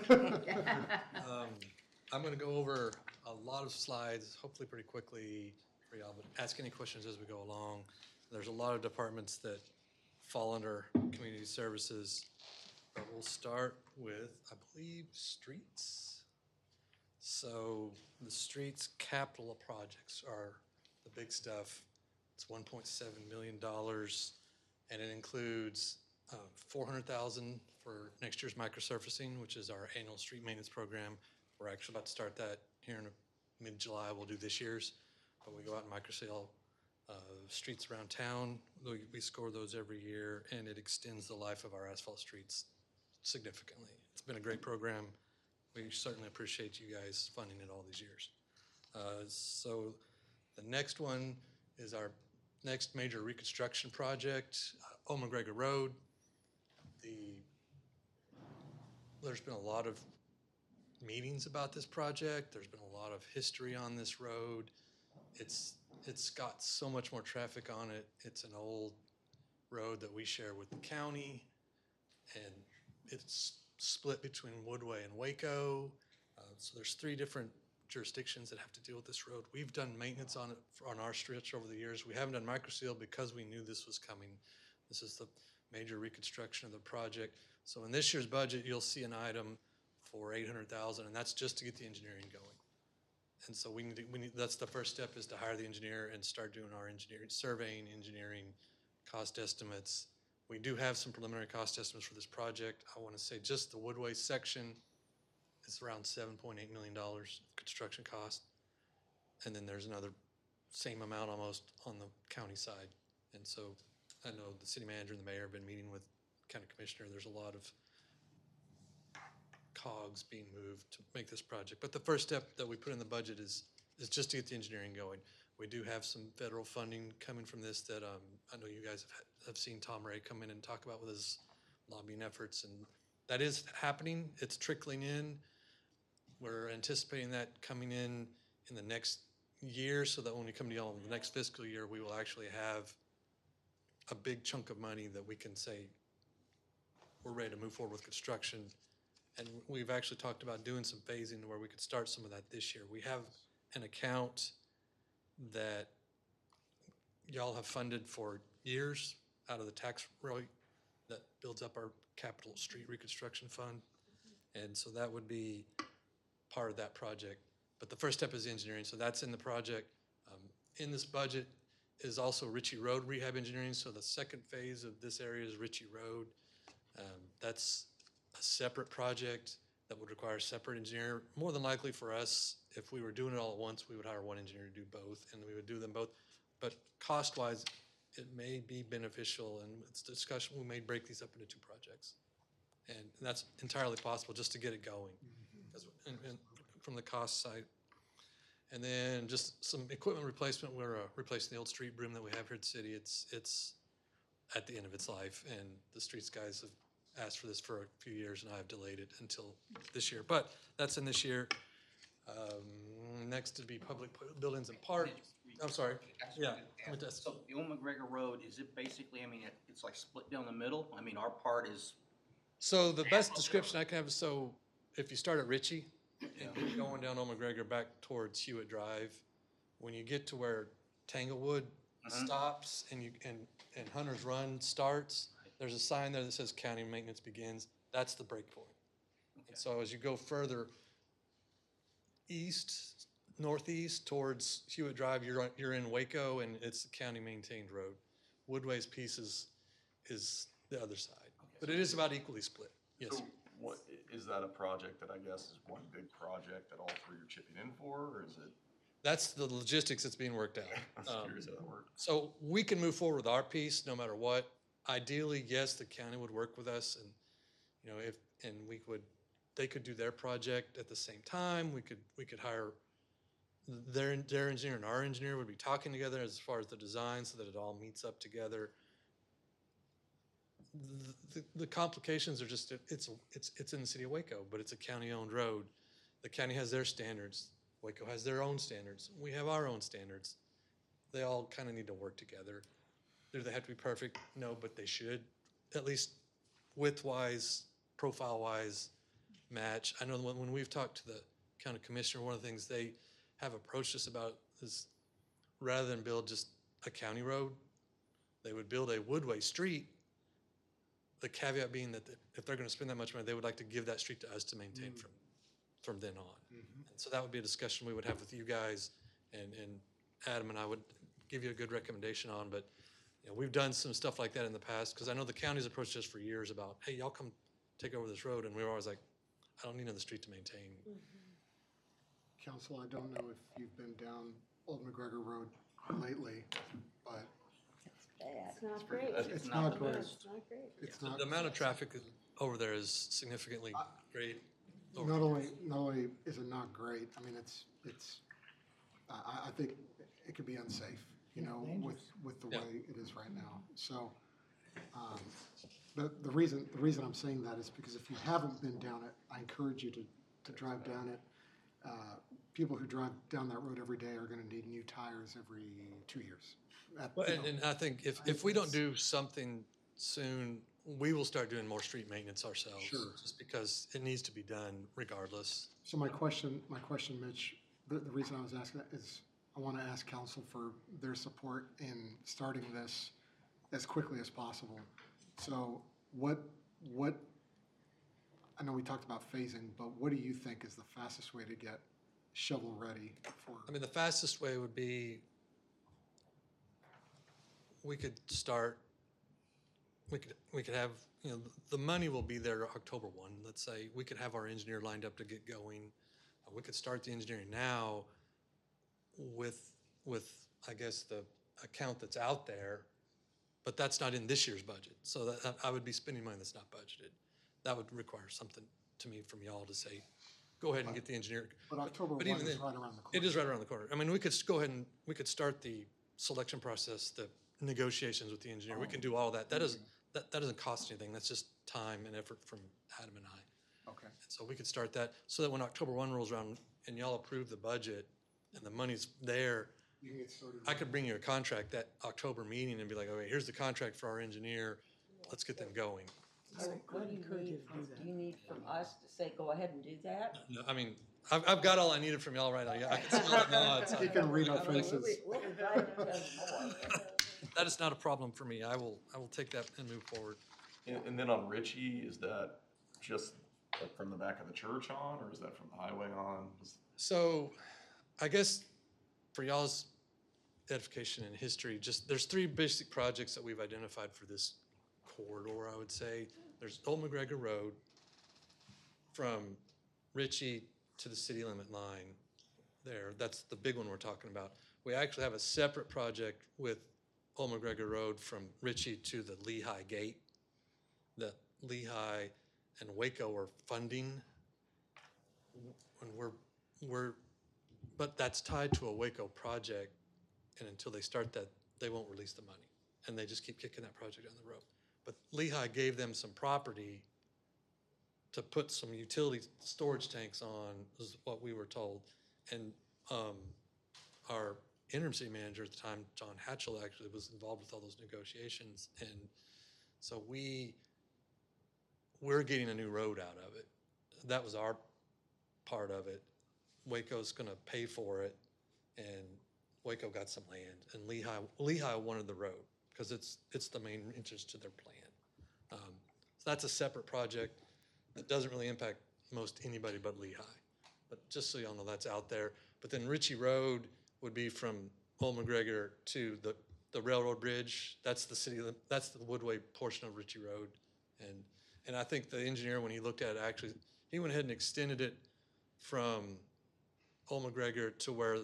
I'm going to go over a lot of slides, hopefully pretty quickly for y'all, but ask any questions as we go along. There's a lot of departments that fall under community services, but we'll start with, I believe, streets. So the streets capital projects are the big stuff. It's $1.7 million, and it includes $400,000 for next year's microsurfacing, which is our annual street maintenance program. We're actually about to start that here in mid-July. We'll do this year's, but we go out and microseal streets around town. We score those every year, and it extends the life of our asphalt streets significantly. It's been a great program. We certainly appreciate you guys funding it all these years. So the next one is our next major reconstruction project, Old McGregor Road. There's been a lot of meetings about this project. There's been a lot of history on this road. It's got so much more traffic on it. It's an old road that we share with the county, and it's split between Woodway and Waco. So there's 3 different jurisdictions that have to deal with this road. We've done maintenance on it on our stretch over the years. We haven't done microseal because we knew this was coming. This is the major reconstruction of the project. So in this year's budget, you'll see an item for $800,000, and that's just to get the engineering going. And so we need that's the first step, is to hire the engineer and start doing our engineering, surveying, engineering, cost estimates. We do have some preliminary cost estimates for this project. I want to say just the Woodway section is around $7.8 million construction cost. And then there's another same amount almost on the county side. And so I know the city manager and the mayor have been meeting with county commissioner. There's a lot of cogs being moved to make this project. But the first step that we put in the budget is just to get the engineering going. We do have some federal funding coming from this that I know you guys have seen Tom Ray come in and talk about with his lobbying efforts, and that is happening. It's trickling in. We're anticipating that coming in the next year, so that when we come to y'all in the next fiscal year, we will actually have a big chunk of money that we can say we're ready to move forward with construction. And we've actually talked about doing some phasing where we could start some of that this year. We have an account that y'all have funded for years out of the tax rate that builds up our capital street reconstruction fund. And so that would be part of that project. But the first step is engineering, so that's in the project. In this budget is also Ritchie Road rehab engineering. So the second phase of this area is Ritchie Road. That's a separate project that would require a separate engineer. More than likely for us, if we were doing it all at once, we would hire one engineer to do both, and we would do them both. But cost-wise, it may be beneficial, and it's discussion, we may break these up into 2 projects. And that's entirely possible just to get it going, and from the cost side. And then just some equipment replacement. We're replacing the old street broom that we have here at the city. It's at the end of its life, and the streets guys have asked for this for a few years, and I have delayed it until this year. But that's in this year. Next would be public buildings and parks. I'm sorry. Yeah. So the old McGregor Road, is it basically, I mean, it's like split down the middle? I mean, our part is, So the best description I can have is, so if you start at Ritchie and you're going down Old McGregor back towards Hewitt Drive, when you get to where Tanglewood stops and Hunter's Run starts, there's a sign there that says county maintenance begins. That's the break point. And so as you go further east, northeast towards Hewitt Drive, you're in Waco, and it's the county maintained road. Woodway's piece is the other side, but it is about equally split. Yes. So what, is that a project that I guess is one big project that all three are chipping in for, or is it? That's the logistics that's being worked out. I'm just curious how that works. So we can move forward with our piece no matter what. Ideally, yes, the county would work with us, and they could do their project at the same time. We could hire their engineer and our engineer would be talking together as far as the design so that it all meets up together. The complications are just it's in the city of Waco, but it's a county-owned road. The county has their standards. Waco has their own standards. We have our own standards. They all kind of need to work together. Do they have to be perfect? No, but they should, at least width-wise, profile-wise, match. I know when we've talked to the county commissioner, one of the things they have approached us about is rather than build just a county road, they would build a Woodway street. The caveat being that if they're going to spend that much money, they would like to give that street to us to maintain from then on. And so that would be a discussion we would have with you guys, and Adam and I would give you a good recommendation on. But we've done some stuff like that in the past, because I know the county's approached us for years about, hey, y'all come take over this road, and we were always like, I don't need another street to maintain. Council, I don't know if you've been down Old McGregor Road lately, but Bad. It's not great. it's not great. It's not great. It's not. The amount of traffic over there is significantly great. Not only is it not great, I mean, I think it could be unsafe, with the way it is right now. So, the reason I'm saying that is because if you haven't been down it, I encourage you to drive down it. People who drive down that road every day are gonna need new tires every 2 years. Well, and I think if we don't do something soon, we will start doing more street maintenance ourselves. Sure. Just because it needs to be done regardless. So my question, Mitch, the reason I was asking that is I want to ask council for their support in starting this as quickly as possible. So what, I know we talked about phasing, but what do you think is the fastest way to get shovel ready for? I mean, the fastest way would be, we could have, the money will be there October 1, let's say. We could have our engineer lined up to get going. We could start the engineering now with, I guess, the account that's out there, but that's not in this year's budget. So that I would be spending money that's not budgeted. That would require something to me from y'all to say, go ahead and get the engineer. But October 1 is right around the corner. It is right around the corner. I mean, we could go ahead and we could start the selection process, the negotiations with the engineer. We can do all that. That doesn't cost anything. That's just time and effort from Adam and I. Okay. And so we could start that so that when October 1 rolls around and y'all approve the budget and the money's there, You can get started. I could bring you a contract that October meeting and be like, okay, here's the contract for our engineer. Let's get them going. So what do you need from us to say, go ahead and do that? No, I mean, I've got all I needed from y'all right now. Yeah, I can see all the nods. You can read our faces. We'll invite you to more. That is not a problem for me. I will take that and move forward. And then on Ritchie, is that just like from the back of the church on, or is that from the highway on? So I guess for y'all's edification and history, there's 3 basic projects that we've identified for this corridor, I would say. There's Old McGregor Road from Ritchie to the city limit line there. That's the big one we're talking about. We actually have a separate project with Old McGregor Road from Ritchie to the Lehigh Gate that Lehigh and Waco are funding. And we're but that's tied to a Waco project, and until they start that, they won't release the money. And they just keep kicking that project down the road. But Lehigh gave them some property to put some utility storage tanks on, is what we were told. And our interim city manager at the time, John Hatchell, actually was involved with all those negotiations. And so we're getting a new road out of it. That was our part of it. Waco's gonna pay for it, and Waco got some land, and Lehigh wanted the road, because it's the main interest to their plan. So that's a separate project that doesn't really impact most anybody but Lehigh. But just so y'all know, that's out there. But then Ritchie Road would be from Old McGregor to the railroad bridge. That's that's the Woodway portion of Ritchie Road. And I think the engineer, when he looked at it, actually, he went ahead and extended it from Old McGregor to where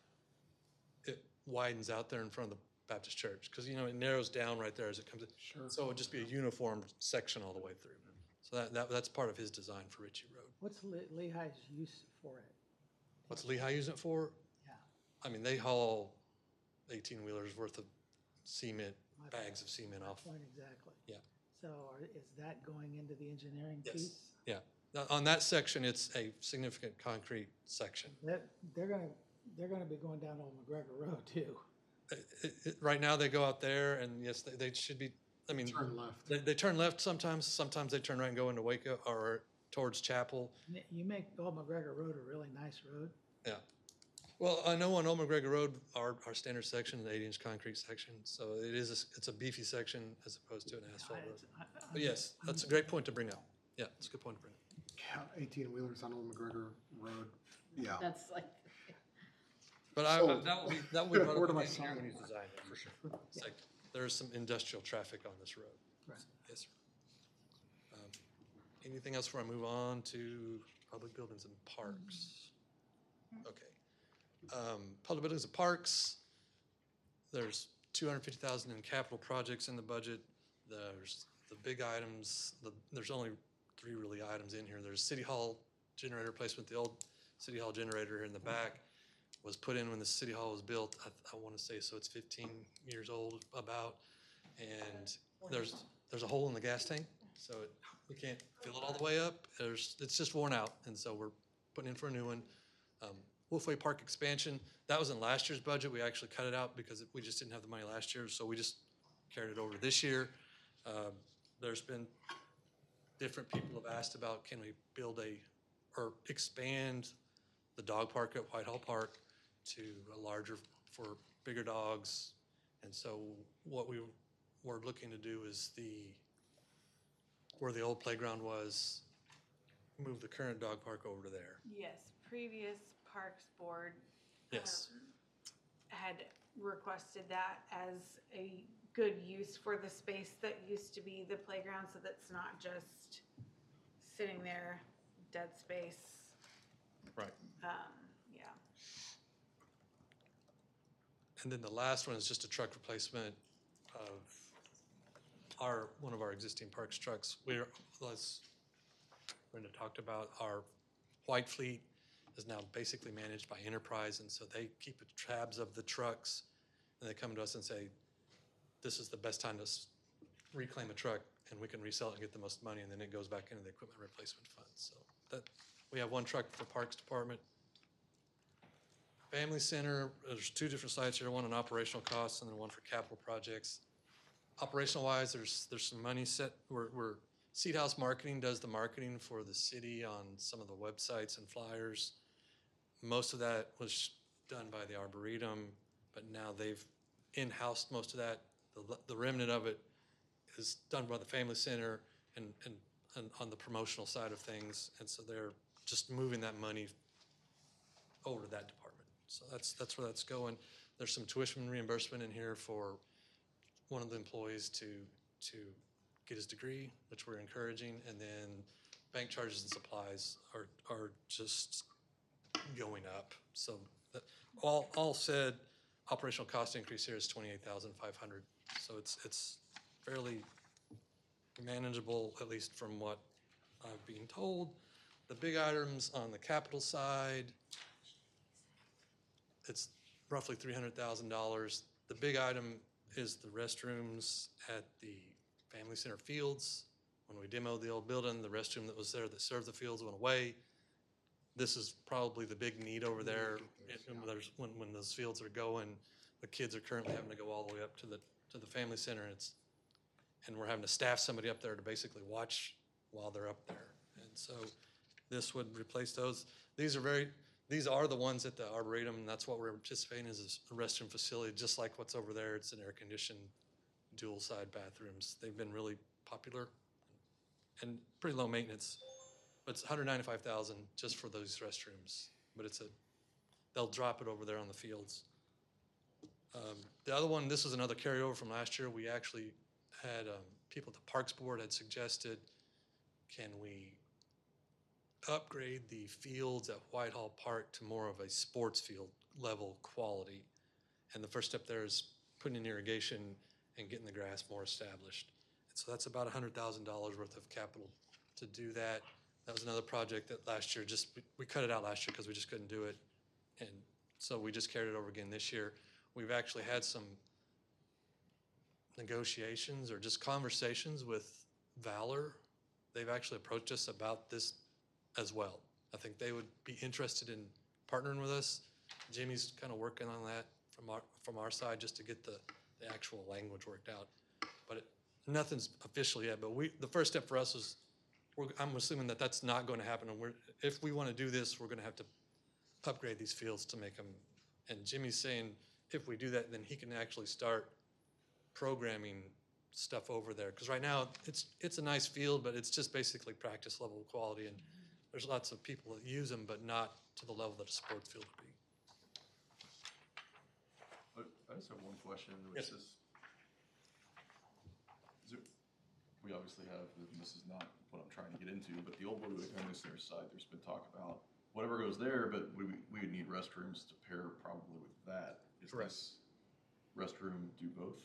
it widens out there in front of the Baptist church. Because, it narrows down right there as it comes in. Sure. So it would just be a uniform section all the way through. So that's part of his design for Ritchie Road. What's Lehigh's use for it? What's Lehigh using it for? Yeah. I mean, they haul 18-wheelers worth of cement, My bags of cement off. Point exactly. Yeah. So is that going into the engineering Yes. piece? Yeah. Now, on that section, it's a significant concrete section. They're gonna be going down Old McGregor Road too. Right now, they go out there, and yes, they should be, I mean, Turn left. they turn left sometimes. Sometimes they turn right and go into Waco or towards Chapel. You make Old McGregor Road a really nice road. Yeah. Well, I know on Old McGregor Road, our standard section is an 8-inch concrete section, so it's a beefy section as opposed to an asphalt road. But yes, that's a great point to bring up. Yeah, it's a good point to bring up. Yeah, 18-wheelers on Old McGregor Road. Yeah. That's like, But So- that will be brought Where up do I with the engineer sign? when he's designing it, for sure. It's like, there's some industrial traffic on this road. Right. Yes, sir. Anything else before I move on to public buildings and parks? Okay. Public buildings and parks, there's $250,000 in capital projects in the budget. There's the big items, there's only 3 really items in here. There's City Hall generator replacement. The old City Hall generator here in the back was put in when the City Hall was built. I want to say, so it's 15 years old about. And there's a hole in the gas tank, so we can't fill it all the way up. It's just worn out, and so we're putting in for a new one. Wolfway Park expansion, that was in last year's budget. We actually cut it out because we just didn't have the money last year, so we just carried it over to this year. There's been different people have asked about, can we build or expand the dog park at Whitehall Park to a larger, for bigger dogs. And so what we were looking to do is where the old playground was, move the current dog park over to there. Yes, previous Parks Board Yes. had requested that as a good use for the space that used to be the playground, so that's not just sitting there, dead space. Right. Yeah. And then the last one is just a truck replacement of one of our existing parks trucks. As Brenda talked about, our white fleet is now basically managed by Enterprise, and so they keep tabs of the trucks, and they come to us and say, this is the best time to reclaim a truck, and we can resell it and get the most money, and then it goes back into the equipment replacement fund. So we have one truck for Parks Department. Family Center, there's 2 different sites here, one on operational costs and then one for capital projects. Operational wise, there's some money set. Seed House Marketing does the marketing for the city on some of the websites and flyers. Most of that was done by the Arboretum, but now they've in-housed most of that. The remnant of it is done by the Family Center and on the promotional side of things. And so they're just moving that money over to that department. So that's where that's going. There's some tuition reimbursement in here for one of the employees to get his degree, which we're encouraging, and then bank charges and supplies are just going up. So all said, operational cost increase here is $28,500. So it's fairly manageable, at least from what I've been told. The big items on the capital side, it's roughly $300,000. The big item is the restrooms at the Family Center fields. When we demoed the old building, the restroom that was there that served the fields went away. This is probably the big need over there. When those fields are going, the kids are currently having to go all the way up to the Family Center. And we're having to staff somebody up there to basically watch while they're up there. And so this would replace those. These are the ones at the Arboretum, and that's what we're anticipating is a restroom facility, just like what's over there. It's an air-conditioned, dual-side bathrooms. They've been really popular and pretty low maintenance. But it's $195,000 just for those restrooms. But they'll drop it over there on the fields. The other one, this is another carryover from last year. We actually had people at the Parks Board had suggested, can we upgrade the fields at Whitehall Park to more of a sports field level quality? And the first step there is putting in irrigation and getting the grass more established. And so that's about $100,000 worth of capital to do that. That was another project that last year we cut it out last year because we just couldn't do it. And so we just carried it over again this year. We've actually had some negotiations or just conversations with Valor. They've actually approached us about this as well. I think they would be interested in partnering with us. Jimmy's kind of working on that from our side just to get the actual language worked out. But nothing's official yet. But the first step for us is I'm assuming that that's not going to happen. And if we want to do this, we're going to have to upgrade these fields to make them. And Jimmy's saying if we do that, then he can actually start programming stuff over there. Because right now it's a nice field, but it's just basically practice level quality. And there's lots of people that use them, but not to the level that a sports field would be. I just have one question, which is we obviously have, and this is not what I'm trying to get into, but the old Woodway Family Center side, there's been talk about whatever goes there, but we would need restrooms to pair probably with that. Is Correct. this restroom do both?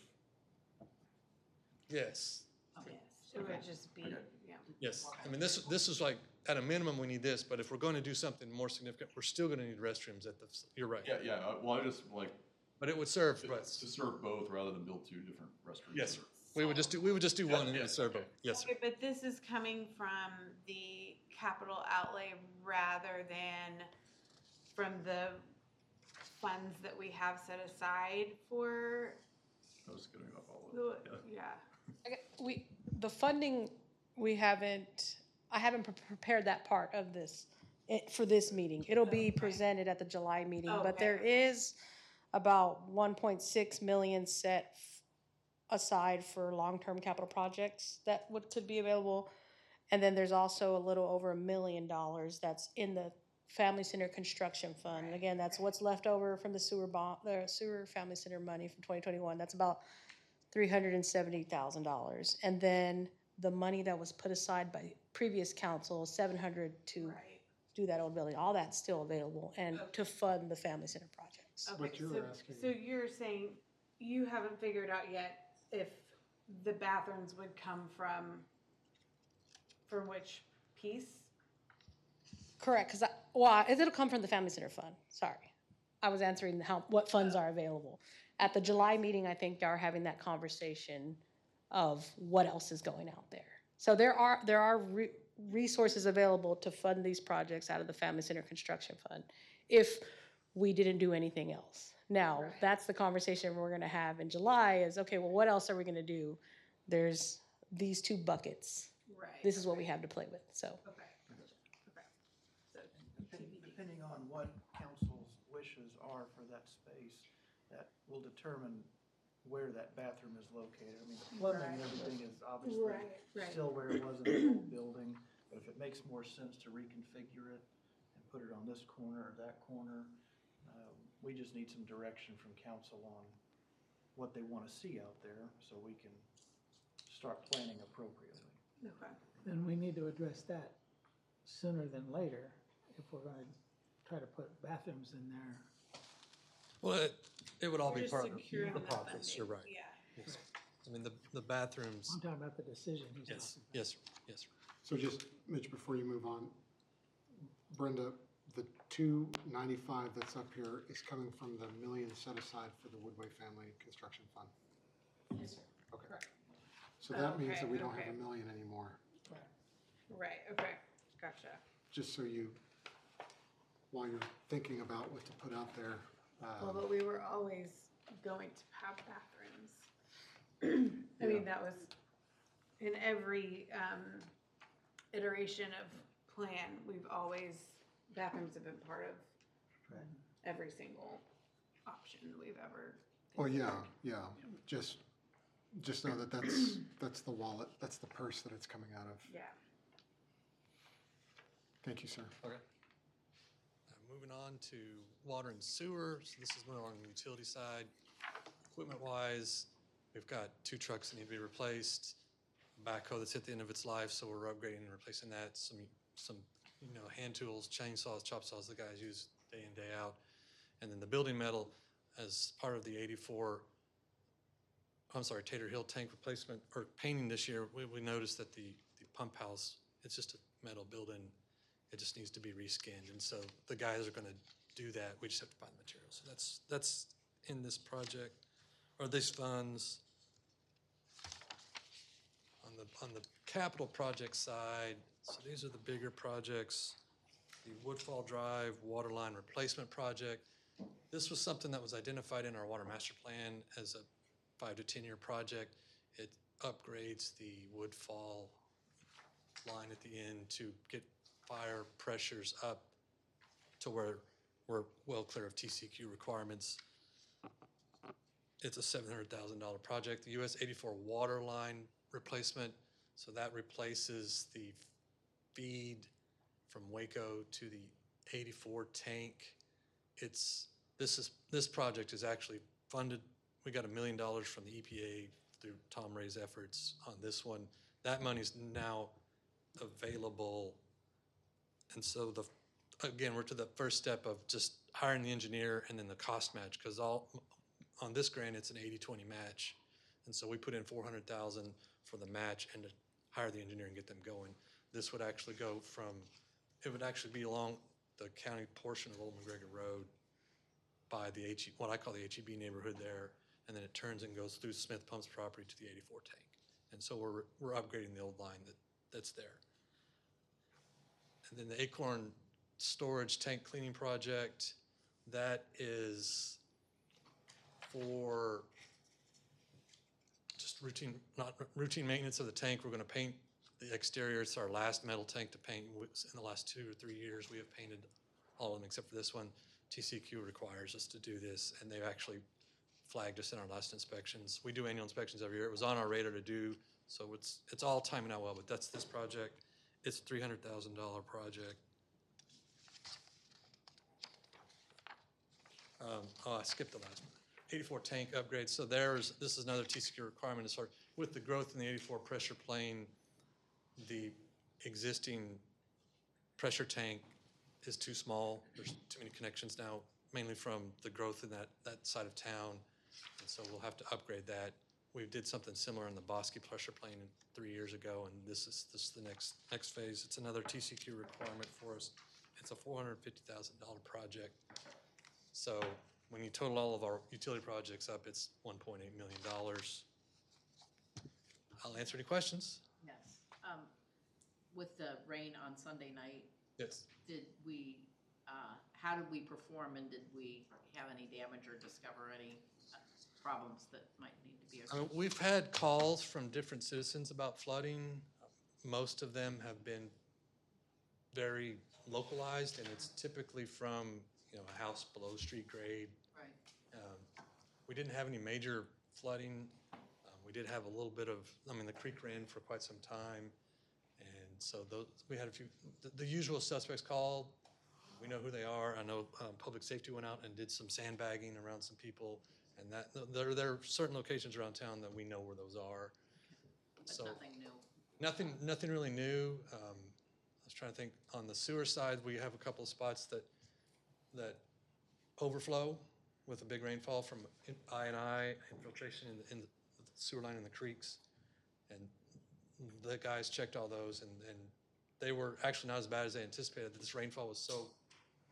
Yes. It would just be, Okay. yeah. Yes. I mean, this is like, at a minimum, we need this, but if we're going to do something more significant, we're still going to need restrooms you're right. Yeah. Well, I just like But it would serve, to but serve both rather than build two different restrooms. yes, sir. We would just do one and it would serve both. Yes, sir. Okay, but this is coming from the capital outlay rather than from the funds that we have set aside for I was getting off all of the, it. yeah. The funding, I haven't prepared that part of this for this meeting. It'll be presented at the July meeting, but there is about 1.6 million set aside for long-term capital projects that could be available. And then there's also a little over $1 million that's in the Family Center Construction Fund. And again, that's what's left over from the sewer Family Center money from 2021. That's about $370,000. And then the money that was put aside by previous council, $700 to do that old building, all that's still available and to fund the Family Center projects. Okay, But you're asking- so you're saying you haven't figured out yet if the bathrooms would come from which piece? Correct, because it'll come from the Family Center Fund. Sorry. I was answering what funds are available. At the July meeting, I think they are having that conversation of what else is going out there. So there are resources available to fund these projects out of the Family Center Construction Fund if we didn't do anything else. Now, that's the conversation we're going to have in July is, okay, well, what else are we going to do? There's these two buckets. Right. This is what we have to play with, so. Okay. Okay. So Depending on what council's wishes are for that space, that will determine where that bathroom is located. I mean, the plumbing and everything is obviously still where it was in the old building, but if it makes more sense to reconfigure it and put it on this corner or that corner, we just need some direction from council on what they want to see out there so we can start planning appropriately. Okay. Then we need to address that sooner than later if we're going to try to put bathrooms in there. Well, it would all be Just part of securing the that process. funding. You're right. Yeah. Yes. I mean, the bathrooms, I'm talking about the decision. yes, yes, sir. Yes, sir. So just, Mitch, before you move on, Brenda, the 295 that's up here is coming from the million set aside for the Woodway Family Construction Fund. Yes, sir. Okay. Correct. So that means Okay, that we don't have okay. a million anymore. Right, okay, gotcha. Just so you, while you're thinking about what to put out there. Well, but we were always going to have bathrooms. I mean, that was in every iteration of plan, bathrooms have been part of Right. every single option we've ever. Well, yeah. Just know that that's the wallet, that's the purse that it's coming out of. Yeah. Thank you, sir. Okay. Moving on to water and sewer. So this is more on the utility side. Equipment-wise, we've got 2 trucks that need to be replaced, backhoe that's at the end of its life, so we're upgrading and replacing that. Some hand tools, chainsaws, chop saws the guys use day in, day out. And then the building metal, as part of the Tater Hill tank replacement or painting this year, we noticed that the pump house, it's just a metal building. It just needs to be reskinned. And so the guys are going to do that. We just have to buy the materials. So that's in this project, or these funds. On the capital project side, so these are the bigger projects. The Woodfall Drive water line replacement project. This was something that was identified in our water master plan as a 5 to 10 year project. It upgrades the Woodfall line at the end to get fire pressures up to where we're well clear of TCQ requirements. It's a $700,000 project. The US 84 water line replacement, so that replaces the feed from Waco to the 84 tank. This project is actually funded. We got $1 million from the EPA through Tom Ray's efforts on this one. That money's now available. And so again, we're to the first step of just hiring the engineer and then the cost match, because on this grant, it's an 80-20 match. And so we put in $400,000 for the match and to hire the engineer and get them going. This would actually it would actually be along the county portion of Old McGregor Road by what I call the HEB neighborhood there, and then it turns and goes through Smith Pump's property to the 84 tank. And so we're upgrading the old line that's there. And then the Acorn Storage Tank Cleaning Project, that is for just routine maintenance of the tank. We're going to paint the exterior. It's our last metal tank to paint. In the last 2 or 3 years, we have painted all of them except for this one. TCQ requires us to do this, and they've actually flagged us in our last inspections. We do annual inspections every year. It was on our radar to do, so it's all timing out well, but that's this project. It's a $300,000 project. I skipped the last one. 84 tank upgrade. So this is another TCQ requirement to start with the growth in the 84 pressure plane. The existing pressure tank is too small. There's too many connections now, mainly from the growth in that side of town. And so we'll have to upgrade that. We did something similar in the Bosque pressure plane 3 years ago, and this is the next phase. It's another TCQ requirement for us. It's a $450,000 project. So when you total all of our utility projects up, it's $1.8 million. I'll answer any questions. Yes. With the rain on Sunday night, Yes. how did we perform, and did we have any damage or discover any problems that might need to be addressed? We've had calls from different citizens about flooding. Most of them have been very localized, and it's typically from a house below street grade. Right. We didn't have any major flooding. We did have a little bit of, the creek ran for quite some time. And so we had a few, the usual suspects called. We know who they are. I know public safety went out and did some sandbagging around some people. And there are certain locations around town that we know where those are. But So nothing new? Nothing really new. I was trying to think, on the sewer side, we have a couple of spots that overflow with a big rainfall from I&I infiltration in the sewer line in the creeks. And the guys checked all those, and they were actually not as bad as they anticipated. This rainfall was so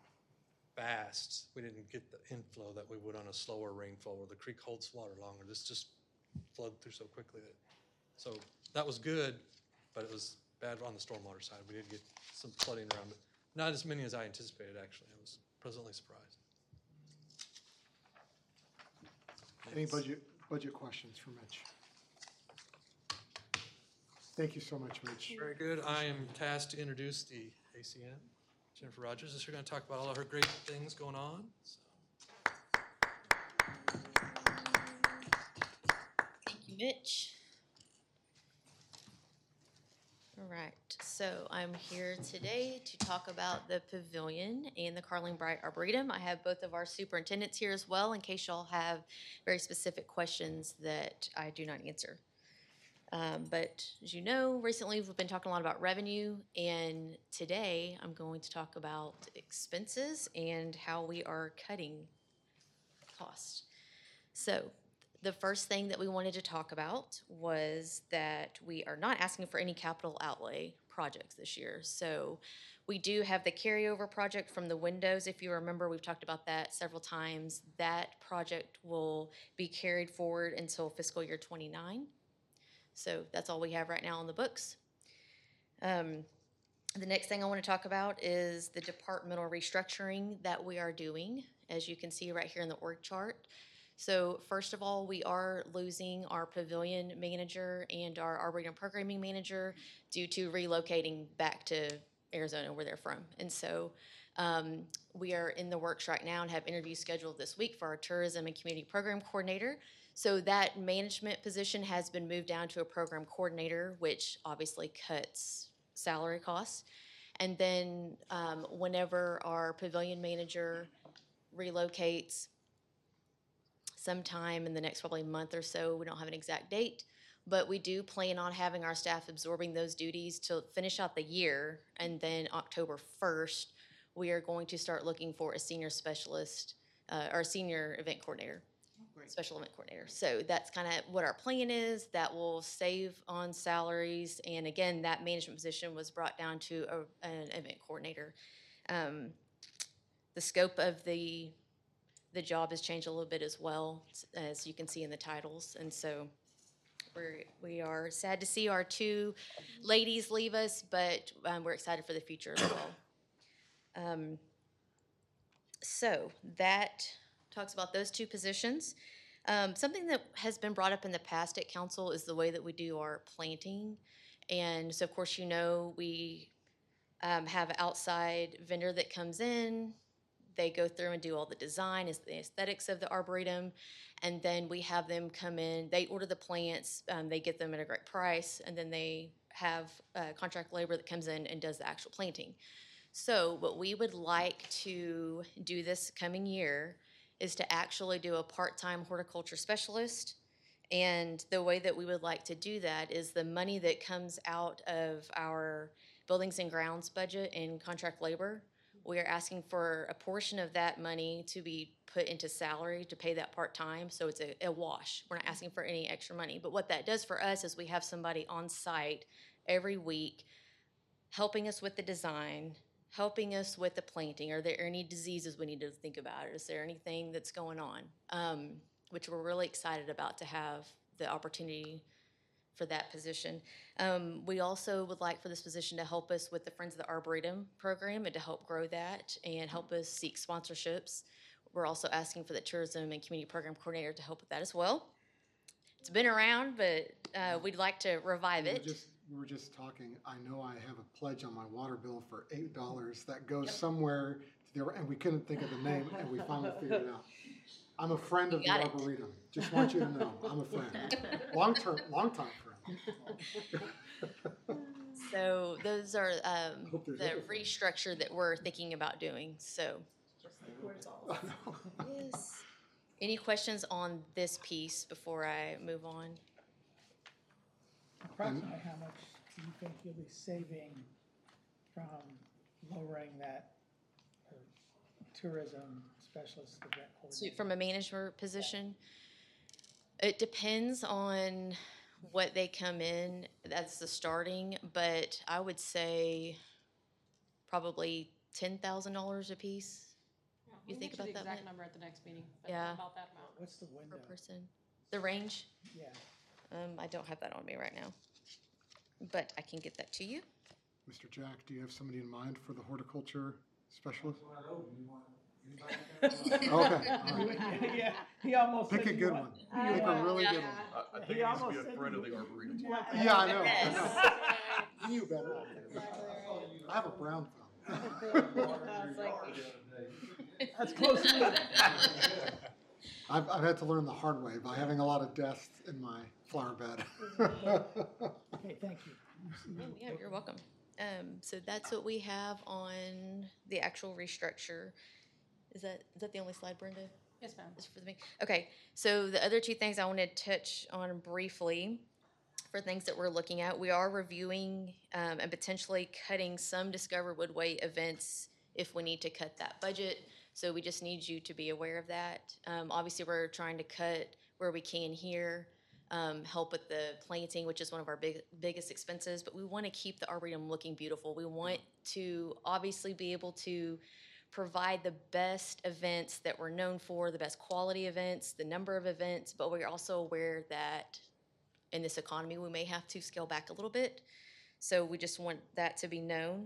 fast. We didn't get the inflow that we would on a slower rainfall where the creek holds water longer. This just flowed through so quickly so that was good, but it was bad on the stormwater side. We did get some flooding around, but not as many as I anticipated, actually. I was pleasantly surprised. Any budget questions for Mitch? Thank you so much, Mitch. Very good. I am tasked to introduce the ACN, Jennifer Rogers. Is here going to talk about all of her great things going on. So. Thank you, Mitch. All right, so I'm here today to talk about the pavilion and the Carling Bright Arboretum. I have both of our superintendents here as well in case y'all have very specific questions that I do not answer. But as you know, recently we've been talking a lot about revenue, and today I'm going to talk about expenses and how we are cutting costs. So the first thing that we wanted to talk about was that we are not asking for any capital outlay projects this year. So we do have the carryover project from the windows. If you remember, we've talked about that several times. That project will be carried forward until fiscal year 29. So that's all we have right now on the books. The next thing I want to talk about is the departmental restructuring that we are doing, as you can see right here in the org chart. So first of all, we are losing our pavilion manager and our Arboretum programming manager due to relocating back to Arizona, where they're from. And so we are in the works right now and have interviews scheduled this week for our tourism and community program coordinator. So that management position has been moved down to a program coordinator, which obviously cuts salary costs. And then whenever our pavilion manager relocates sometime in the next probably month or so, we don't have an exact date, but we do plan on having our staff absorbing those duties to finish out the year. And then October 1st, we are going to start looking for a senior specialist or senior event coordinator. Special event coordinator. So that's kind of what our plan is. That will save on salaries. And again, that management position was brought down to an event coordinator. The scope of the job has changed a little bit as well, as you can see in the titles. And so we are sad to see our two ladies leave us, but we're excited for the future as well. So that talks about those two positions. Something that has been brought up in the past at council is the way that we do our planting. And so, of course, you know, we have an outside vendor that comes in. They go through and do all the design, the aesthetics of the Arboretum. And then we have them come in. They order the plants. They get them at a great price. And then they have contract labor that comes in and does the actual planting. So what we would like to do this coming year is to actually do a part-time horticulture specialist. And the way that we would like to do that is the money that comes out of our buildings and grounds budget and contract labor, we are asking for a portion of that money to be put into salary to pay that part-time, so it's a wash. We're not asking for any extra money. But what that does for us is we have somebody on site every week helping us with the design, helping us with the planting. Are there any diseases we need to think about? Is there anything that's going on? Which we're really excited about to have the opportunity for that position. We also would like for this position to help us with the Friends of the Arboretum program and to help grow that and help us seek sponsorships. We're also asking for the tourism and community program coordinator to help with that as well. It's been around, but we'd like to revive it. We were just talking, I know I have a pledge on my water bill for $8 that goes somewhere to there, and we couldn't think of the name, and we finally figured it out. I'm a friend of the Arboretum. Just want you to know, I'm a friend. Long-time friend. So those are the restructure that we're thinking about doing, so. Yes. Any questions on this piece before I move on? Approximately how much do you think you'll be saving from lowering that tourism specialist event coordinator? So from a management position, it depends on what they come in. That's the starting, but I would say probably $10,000 a piece. you think about that, The exact Matt? number at the next meeting. but Yeah. About that amount. What's the window? Per person? The range? Yeah. I don't have that on me right now, but I can get that to you. Mr. Jack, do you have somebody in mind for the horticulture specialist? Okay, all right. Yeah, he almost Pick said a you good want- one. you Pick a want- really good one. I think He it needs to almost be a said friend you- of the Arboretum. you want- Yeah, I know. Yes. You better. I have a brown thumb. That's close enough. I've had to learn the hard way by having a lot of death in my flower bed. Okay, thank you. Yeah, you're welcome. So that's what we have on the actual restructure. Is that the only slide, Brenda? Yes, ma'am. Just for me. Okay, so the other two things I want to touch on briefly for things that we're looking at, we are reviewing and potentially cutting some Discover Woodway events if we need to cut that budget. So we just need you to be aware of that. Obviously, we're trying to cut where we can here, help with the planting, which is one of our biggest expenses, but we want to keep the Arboretum looking beautiful. We want to obviously be able to provide the best events that we're known for, the best quality events, the number of events, but we're also aware that in this economy, we may have to scale back a little bit. So we just want that to be known.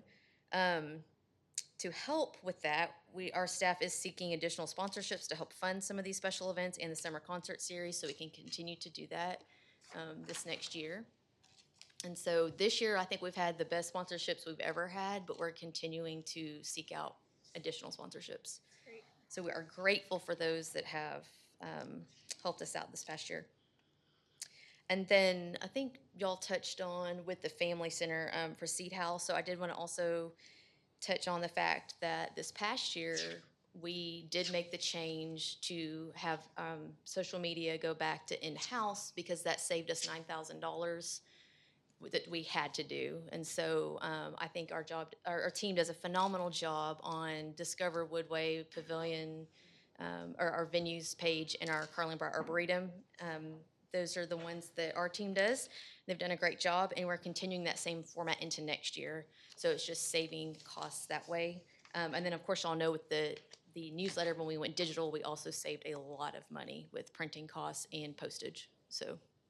To help with that, our staff is seeking additional sponsorships to help fund some of these special events and the summer concert series, so we can continue to do that this next year. And so this year, I think we've had the best sponsorships we've ever had, but we're continuing to seek out additional sponsorships. Great. So we are grateful for those that have helped us out this past year. And then I think y'all touched on with the Family Center for Seed House. So I did want to also touch on the fact that this past year we did make the change to have social media go back to in-house because that saved us $9,000 that we had to do. And so I think our team does a phenomenal job on Discover Woodway Pavilion, or our venues page in our Carling Bright Arboretum. Those are the ones that our team does. They've done a great job, and we're continuing that same format into next year. So it's just saving costs that way. And then, of course, y'all know with the newsletter, when we went digital, we also saved a lot of money with printing costs and postage. So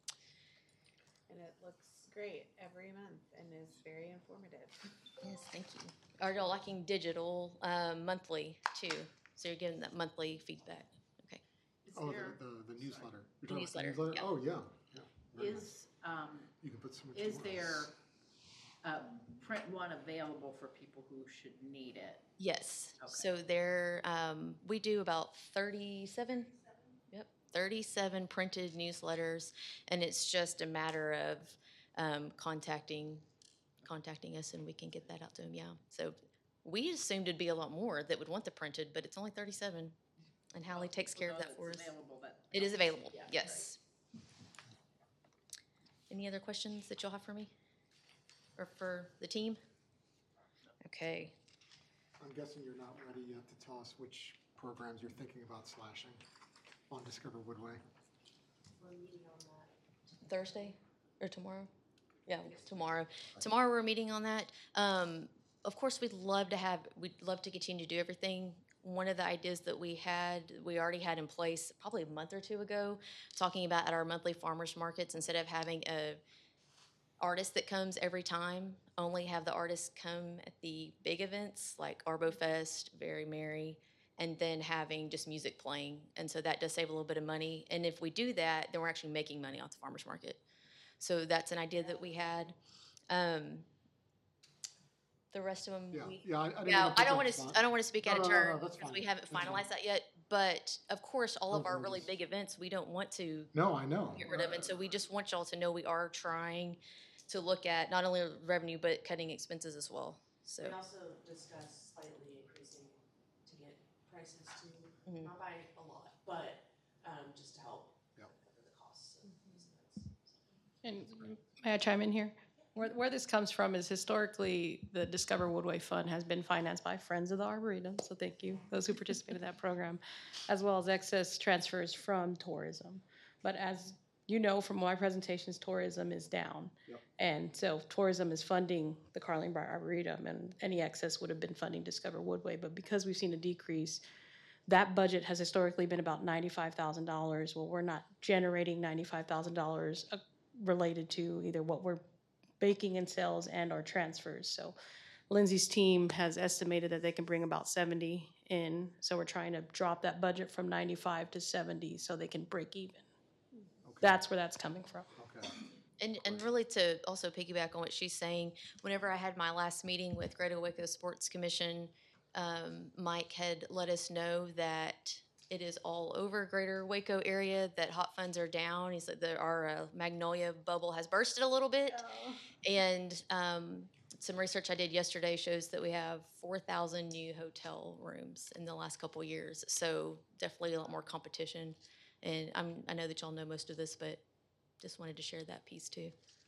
And it looks great every month and is very informative. yes, thank you. Are y'all liking digital monthly too? So you're getting that monthly feedback. Okay. Is Oh, there, the newsletter. You're The talking about newsletter, yeah. Oh, yeah. Yeah. Very nice. is, You can put so much is more. there a print one available for people who should need it? Yes. Okay. So there, we do about 37. Yep, 37 printed newsletters, and it's just a matter of contacting us, and we can get that out to them. Yeah. So we assumed it'd be a lot more that would want the printed, but it's only 37, and Hallie takes care of that for us. It's available, but. It is available. Yeah, Yes. Any other questions that you'll have for me, or for the team? Okay. I'm guessing you're not ready yet to tell us which programs you're thinking about slashing on Discover Woodway. Thursday or tomorrow? Yeah, tomorrow. Tomorrow we're meeting on that. Of course, we'd love to continue to do everything. One of the ideas that we already had in place probably a month or two ago, talking about at our monthly farmers markets, instead of having a artist that comes every time, only have the artists come at the big events like Arbo Fest, Very Merry, and then having just music playing. And so that does save a little bit of money. And if we do that, then we're actually making money off the farmers market. So that's an idea that we had. The rest of them, Yeah, we, yeah, I didn't yeah, even I put don't that want spot. to. I don't want to speak out of No, turn that's because fine. we haven't That's finalized fine. that yet. But of course, all of No our really worries. big events, we don't want to No, I know. get rid of. And so we just want y'all to know we are trying to look at not only revenue but cutting expenses as well. So We also discussed slightly increasing to get prices to, Mhm. not by a lot, but just to help Yep. cover the costs of these events. And may I chime in here? Where this comes from is historically, the Discover Woodway Fund has been financed by Friends of the Arboretum, so thank you, those who participate in that program, as well as excess transfers from tourism. But as you know from my presentations, tourism is down. Yep. And so tourism is funding the Carling Bright Arboretum, and any excess would have been funding Discover Woodway. But because we've seen a decrease, that budget has historically been about $95,000. Well, we're not generating $95,000 related to either what we're baking in sales and our transfers. So Lindsay's team has estimated that they can bring about 70 in. So we're trying to drop that budget from 95 to 70 so they can break even. Okay. That's where that's coming from. Okay. And really to also piggyback on what she's saying, whenever I had my last meeting with Greater Waco Sports Commission, Mike had let us know that it is all over Greater Waco area, that hot funds are down. He said that our Magnolia bubble has bursted a little bit. And some research I did yesterday shows that we have 4,000 new hotel rooms in the last couple of years. So definitely a lot more competition. And I know that y'all know most of this, but just wanted to share that piece too.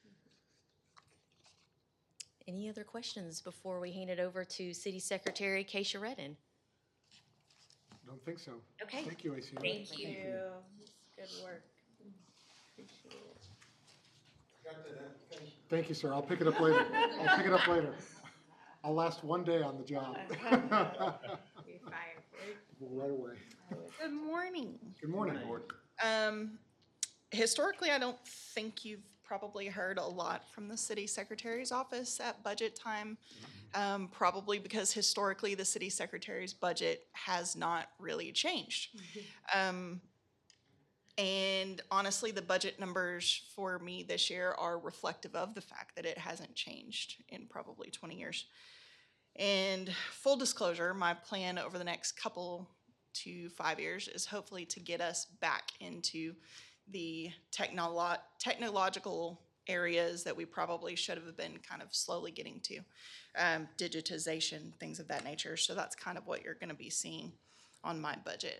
Any other questions before we hand it over to City Secretary Keisha Redden? Don't think so. Okay. Thank you, ACO. Thank you. Good work. Thank you, sir. I'll pick it up later. I'll pick it up later. I'll last one day on the job. Be fired. Right away. Good morning. Good morning. Historically, I don't think you've probably heard a lot from the city secretary's office at budget time, probably because historically the city secretary's budget has not really changed. And honestly, the budget numbers for me this year are reflective of the fact that it hasn't changed in probably 20 years. And full disclosure, my plan over the next couple to 5 years is hopefully to get us back into the technological areas that we probably should have been kind of slowly getting to, digitization, things of that nature. So that's kind of what you're going to be seeing on my budget.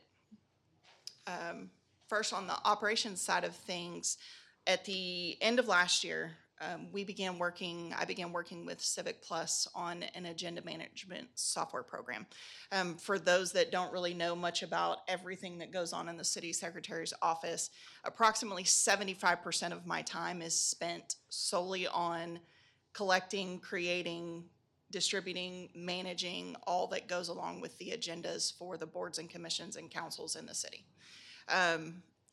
First, on the operations side of things, at the end of last year, I began working with Civic Plus on an agenda management software program. For those that don't really know much about everything that goes on in the city secretary's office, approximately 75% of my time is spent solely on collecting, creating, distributing, managing all that goes along with the agendas for the boards and commissions and councils in the city. About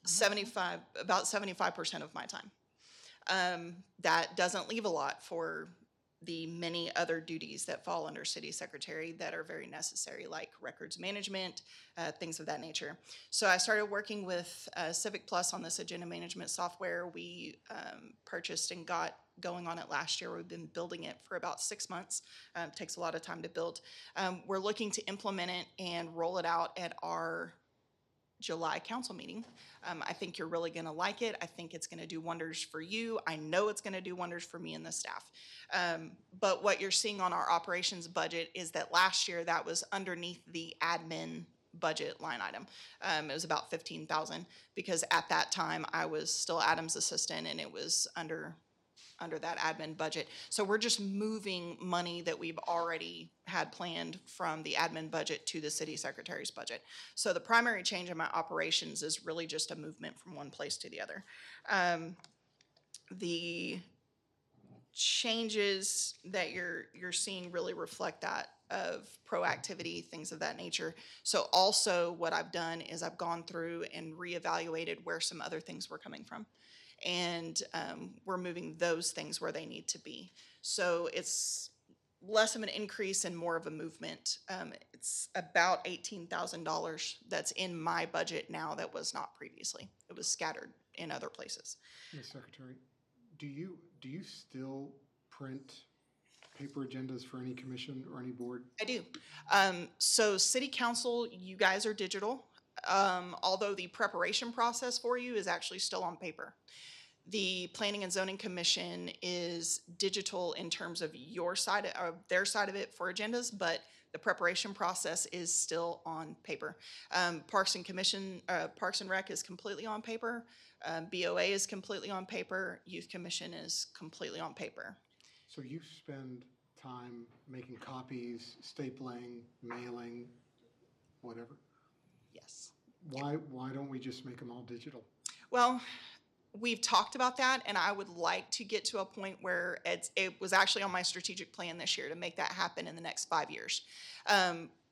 75% of my time. That doesn't leave a lot for the many other duties that fall under city secretary that are very necessary, like records management, things of that nature. So I started working with Civic Plus on this agenda management software. We purchased and got going on it last year. We've been building it for about 6 months. Takes a lot of time to build. We're looking to implement it and roll it out at our July council meeting. I think you're really going to like it. I think it's going to do wonders for you. I know it's going to do wonders for me and the staff. But what you're seeing on our operations budget is that last year that was underneath the admin budget line item. It was about $15,000 because at that time I was still Adam's assistant and it was under that admin budget. So we're just moving money that we've already had planned from the admin budget to the city secretary's budget. So the primary change in my operations is really just a movement from one place to the other. The changes that you're seeing really reflect that of proactivity, things of that nature. So also what I've done is I've gone through and reevaluated where some other things were coming from. And we're moving those things where they need to be. So it's less of an increase and more of a movement. It's about $18,000 that's in my budget now that was not previously. It was scattered in other places. Ms. Secretary, do you still print paper agendas for any commission or any board? I do. So city council, you guys are digital. Although the preparation process for you is actually still on paper. The Planning and Zoning Commission is digital in terms of your side of their side of it for agendas, but the preparation process is still on paper. Parks and Rec is completely on paper. BOA is completely on paper. Youth Commission is completely on paper. So you spend time making copies, stapling, mailing, whatever? Yes. Why don't we just make them all digital? Well, we've talked about that, and I would like to get to a point where it was actually on my strategic plan this year to make that happen in the next 5 years.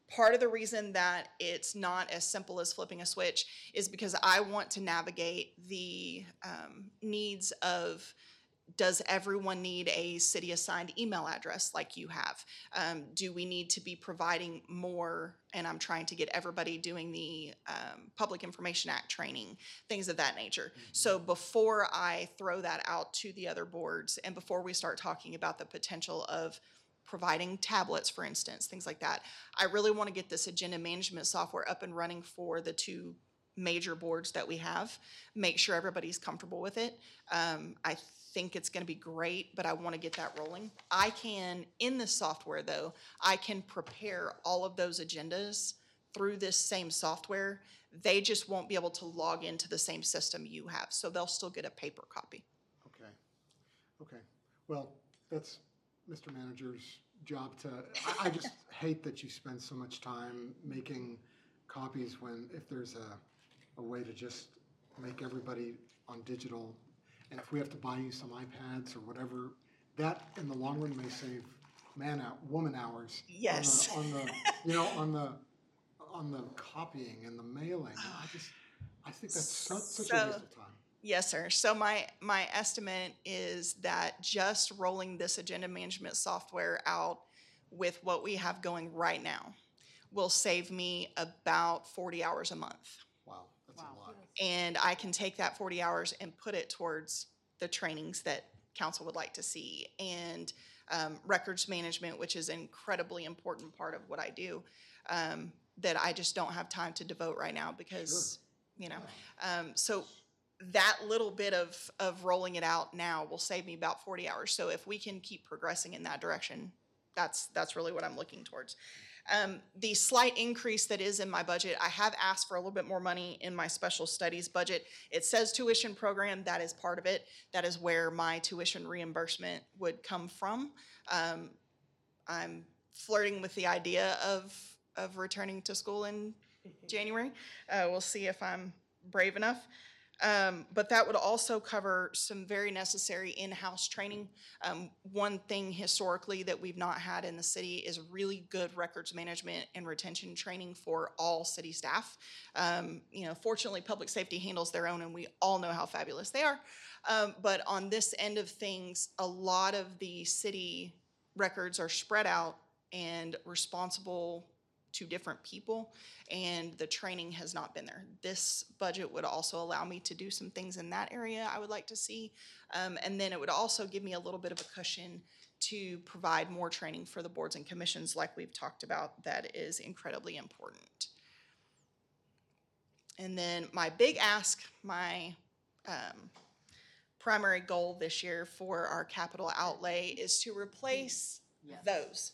Part of the reason that it's not as simple as flipping a switch is because I want to navigate the needs of, does everyone need a city assigned email address like you have? Do we need to be providing more? And I'm trying to get everybody doing the Public Information Act training, things of that nature. So before I throw that out to the other boards and before we start talking about the potential of providing tablets, for instance, things like that, I really want to get this agenda management software up and running for the two major boards that we have, make sure everybody's comfortable with it. I think it's going to be great, but I want to get that rolling. I can, in this software though, I can prepare all of those agendas through this same software. They just won't be able to log into the same system you have, so they'll still get a paper copy. Okay. Okay. Well, that's Mr. Manager's job to, I just hate that you spend so much time making copies when, if there's a way to just make everybody on digital, and if we have to buy you some iPads or whatever, that in the long run may save woman hours. Yes. On the you know, on the copying and the mailing. I think that's such a waste of time. Yes, sir. So my estimate is that just rolling this agenda management software out with what we have going right now will save me about 40 hours a month. Wow, that's a lot. And I can take that 40 hours and put it towards the trainings that council would like to see, and records management, which is an incredibly important part of what I do, that I just don't have time to devote right now because, so that little bit of rolling it out now will save me about 40 hours. So if we can keep progressing in that direction, that's really what I'm looking towards. The slight increase that is in my budget, I have asked for a little bit more money in my special studies budget. It says tuition program, that is part of it. That is where my tuition reimbursement would come from. I'm flirting with the idea of returning to school in January. We'll see if I'm brave enough. But that would also cover some very necessary in-house training. One thing historically that we've not had in the city is really good records management and retention training for all city staff. Fortunately, public safety handles their own, and we all know how fabulous they are. But on this end of things, a lot of the city records are spread out and responsible to different people, and the training has not been there. This budget would also allow me to do some things in that area I would like to see, and then it would also give me a little bit of a cushion to provide more training for the boards and commissions like we've talked about. That is incredibly important. And then my big ask, my primary goal this year for our capital outlay is to replace those.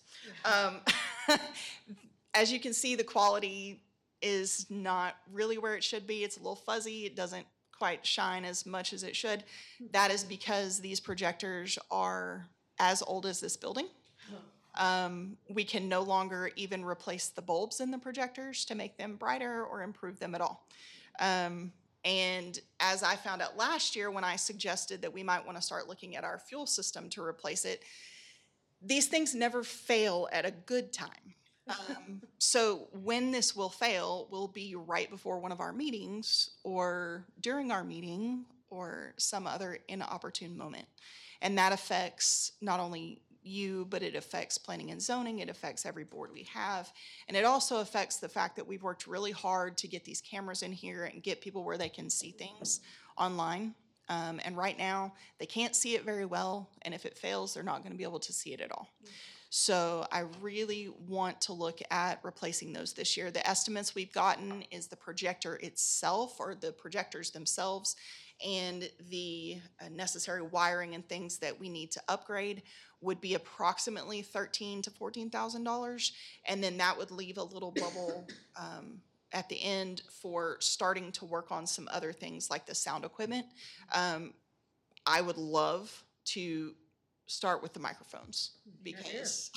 As you can see, the quality is not really where it should be. It's a little fuzzy. It doesn't quite shine as much as it should. That is because these projectors are as old as this building. We can no longer even replace the bulbs in the projectors to make them brighter or improve them at all. And as I found out last year when I suggested that we might want to start looking at our fuel system to replace it, these things never fail at a good time. So when this will fail will be right before one of our meetings or during our meeting or some other inopportune moment. And that affects not only you, but it affects planning and zoning. It affects every board we have. And it also affects the fact that we've worked really hard to get these cameras in here and get people where they can see things online. And right now they can't see it very well. And if it fails, they're not going to be able to see it at all. So I really want to look at replacing those this year. The estimates we've gotten is the projector itself or the projectors themselves and the necessary wiring and things that we need to upgrade would be approximately $13,000 to $14,000. And then that would leave a little bubble at the end for starting to work on some other things like the sound equipment. I would love to start with the microphones because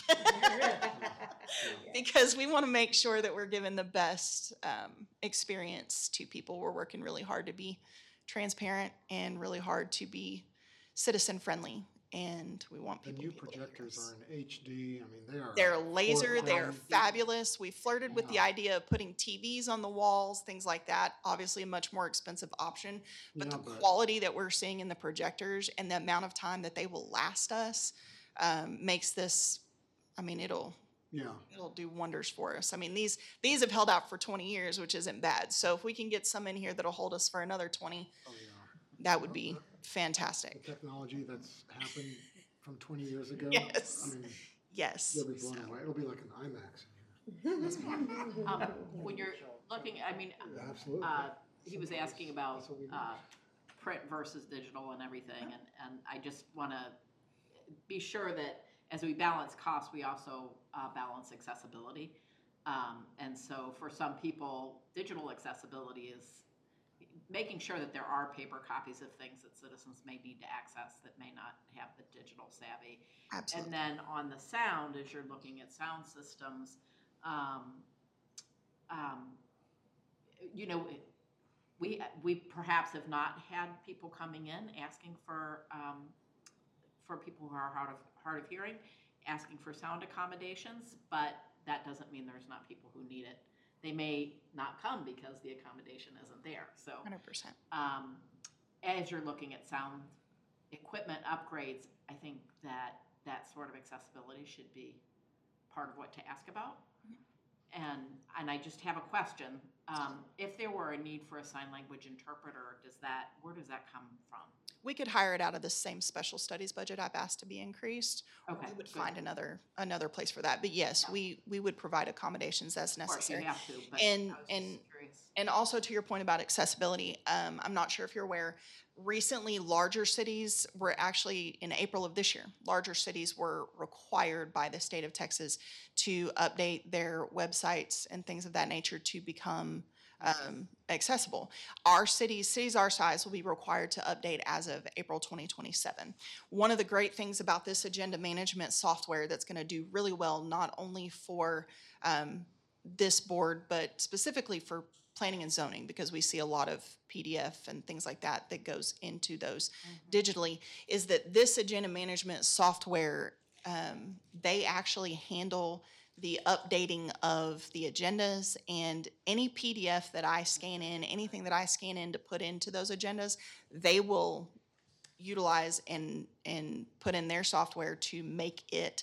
because we want to make sure that we're giving the best experience to people. We're working really hard to be transparent and really hard to be citizen friendly. and we want The people new to be able to hear projectors us. are in HD, I mean, they are. They're laser, they're 4K. fabulous. We flirted with the Yeah. idea of putting TVs on the walls, things like that. Obviously, a much more expensive option, but Yeah, the but- quality that we're seeing in the projectors and the amount of time that they will last us makes this, I mean, it'll Yeah, do wonders for us. I mean, these have held out for 20 years, which isn't bad. So if we can get some in here that'll hold us for another 20, oh, yeah. that would be The fantastic. technology that's happened from 20 years ago. Yes. I mean, Yes. you'll be blown away. It'll be like an IMAX in here. When you're looking, I mean, Absolutely. he was asking about That's what we need. print versus digital and everything, and I just want to be sure that as we balance costs, we also balance accessibility. And so for some people, digital accessibility is making sure that there are paper copies of things that citizens may need to access that may not have the digital savvy. Absolutely. And then on the sound, as you're looking at sound systems, you know, we perhaps have not had people coming in asking for people who are hard of hearing, asking for sound accommodations, but that doesn't mean there's not people who need it. They may not come because the accommodation isn't there. So 100%. as you're looking at sound equipment upgrades, I think that sort of accessibility should be part of what to ask about. And I just have a question. If there were a need for a sign language interpreter, where does that come from? We could hire it out of the same special studies budget I've asked to be increased. Okay, We would good. find another place for that. But yes, we would provide accommodations as Of course, you necessary. have to, but And- I was and- just curious. And also to your point about accessibility, I'm not sure if you're aware, recently larger cities were actually, in April of this year, larger cities were required by the state of Texas to update their websites and things of that nature to become accessible. Our cities our size will be required to update as of April 2027. One of the great things about this agenda management software that's going to do really well, not only for this board, but specifically for planning and zoning, because we see a lot of PDF and things like that that goes into those digitally, is that this agenda management software, they actually handle the updating of the agendas, and any PDF that I scan in, anything that I scan in to put into those agendas, they will utilize and put in their software to make it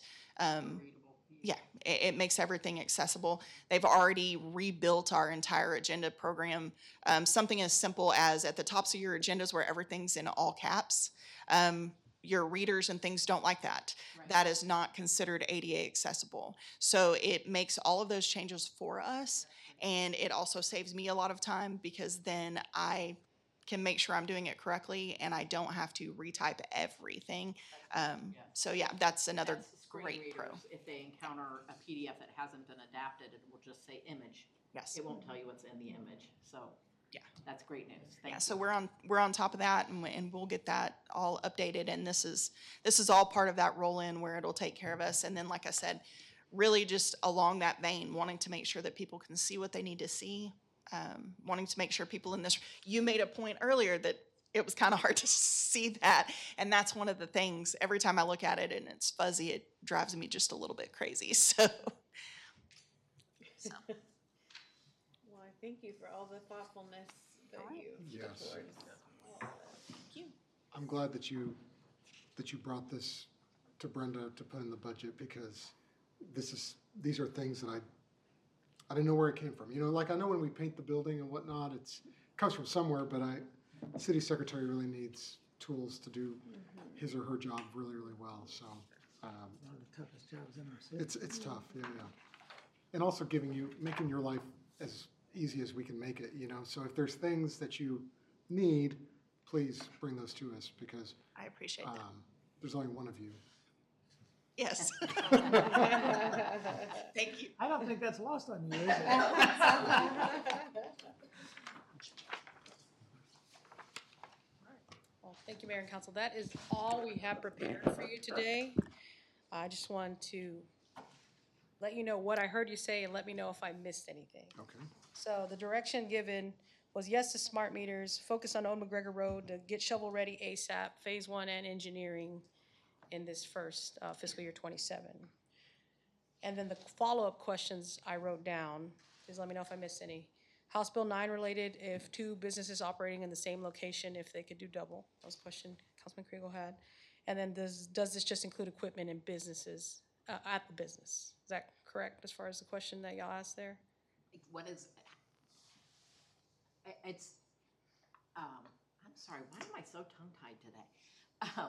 it makes everything accessible. They've already rebuilt our entire agenda program. Something as simple as at the tops of your agendas where everything's in all caps. Your readers and things don't like that. Right. That is not considered ADA accessible. So it makes all of those changes for us, and it also saves me a lot of time because then I can make sure I'm doing it correctly and I don't have to retype everything. So yeah, that's another That's the screen great pro. readers. If they encounter a PDF that hasn't been adapted, it will just say image. Yes. It won't tell you what's in the image. So Yeah. that's great news. Thank Yeah, you. so we're on top of that, and we'll get that all updated. And this is all part of that roll in where it'll take care of us. And then, like I said, really just along that vein, wanting to make sure that people can see what they need to see, wanting to make sure people in this. You made a point earlier that it was kind of hard to see that, and that's one of the things. Every time I look at it and it's fuzzy, it drives me just a little bit crazy. So. Well, I thank you for all the thoughtfulness that you put Yes. towards all of this. Thank you. I'm glad that you brought this to Brenda to put in the budget, because these are things that I didn't know where it came from. You know, like I know when we paint the building and whatnot, it comes from somewhere, but the city secretary really needs tools to do his or her job really, really well. So One of the toughest jobs in our city. it's tough, yeah. And also making your life as easy as we can make it, you know. So if there's things that you need, please bring those to us, because I appreciate that. there's only one of you. Yes. Thank you. I don't think that's lost on you, is it? Well, thank you, Mayor and Council. That is all we have prepared for you today. I just want to let you know what I heard you say and let me know if I missed anything. Okay. So the direction given was yes to smart meters, focus on Old McGregor Road to get shovel ready ASAP, phase 1 and engineering, in this first fiscal year 27. And then the follow-up questions I wrote down, is let me know if I missed any. House Bill 9 related, if two businesses operating in the same location, if they could do double. That was a question Councilman Kriegel had. And then does this just include equipment and businesses, at the business? Is that correct as far as the question that y'all asked there? What is, it's, I'm sorry, why am I so tongue-tied today?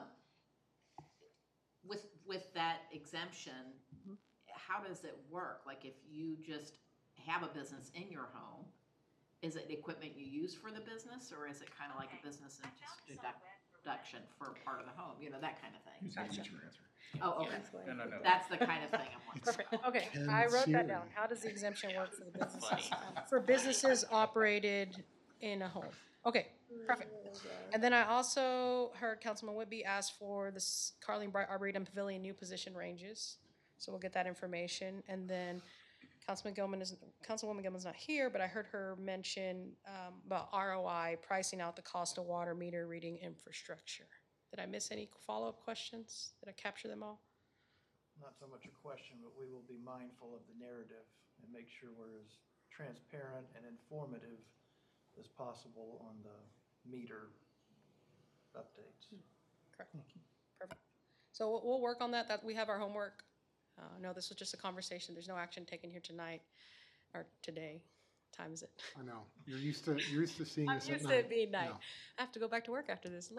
With that exemption, how does it work? Like if you just have a business in your home, is it equipment you use for the business, or is it kind of like a business deduction for part of the home, you know, that kind of thing? That's your answer. Oh, okay. No. That's the kind of thing I'm wondering. Perfect, about. okay, Ken I wrote that Searing. down. How does the exemption work for the businesses? For businesses operated in a home. Okay, perfect. And then I also heard Councilman Whitby ask for this Carling Bright Arboretum Pavilion new position ranges. So we'll get that information. And then Councilwoman Gilman's not here, but I heard her mention about ROI, pricing out the cost of water meter reading infrastructure. Did I miss any follow-up questions? Did I capture them all? Not so much a question, but we will be mindful of the narrative and make sure we're as transparent and informative as possible on the meter updates. Correct. Perfect. So we'll work on that. That we have our homework. No, this was just a conversation. There's no action taken here tonight or today. What time is it? I know. You're used to seeing I'm this at used to night. it being night. I have to go back to work after this.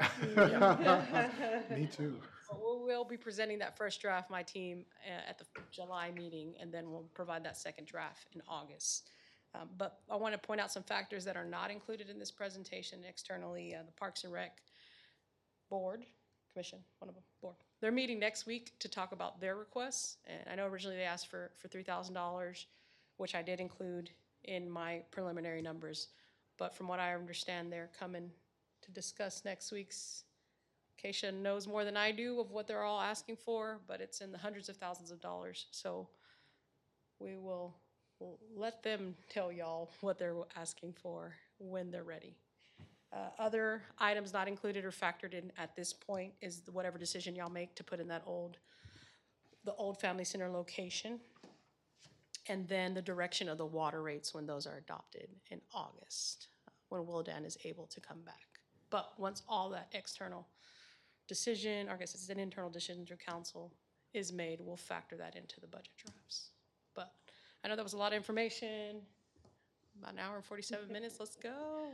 Me too. We'll be presenting that first draft, my team, at the July meeting, and then we'll provide that second draft in August. But I want to point out some factors that are not included in this presentation externally. The Parks and Rec Board, Commission, one of them, Board. They're meeting next week to talk about their requests. And I know originally they asked for $3,000, which I did include in my preliminary numbers. But from what I understand, they're coming to discuss next week's. Keisha knows more than I do of what they're all asking for, but it's in the hundreds of thousands of dollars. So we'll let them tell y'all what they're asking for when they're ready. Other items not included or factored in at this point is whatever decision y'all make to put in that the old family center location. And then the direction of the water rates when those are adopted in August, when Willdan is able to come back. But once all that external decision, or I guess it's an internal decision through council, is made, we'll factor that into the budget drafts. But I know that was a lot of information. About an hour and 47 minutes, let's go.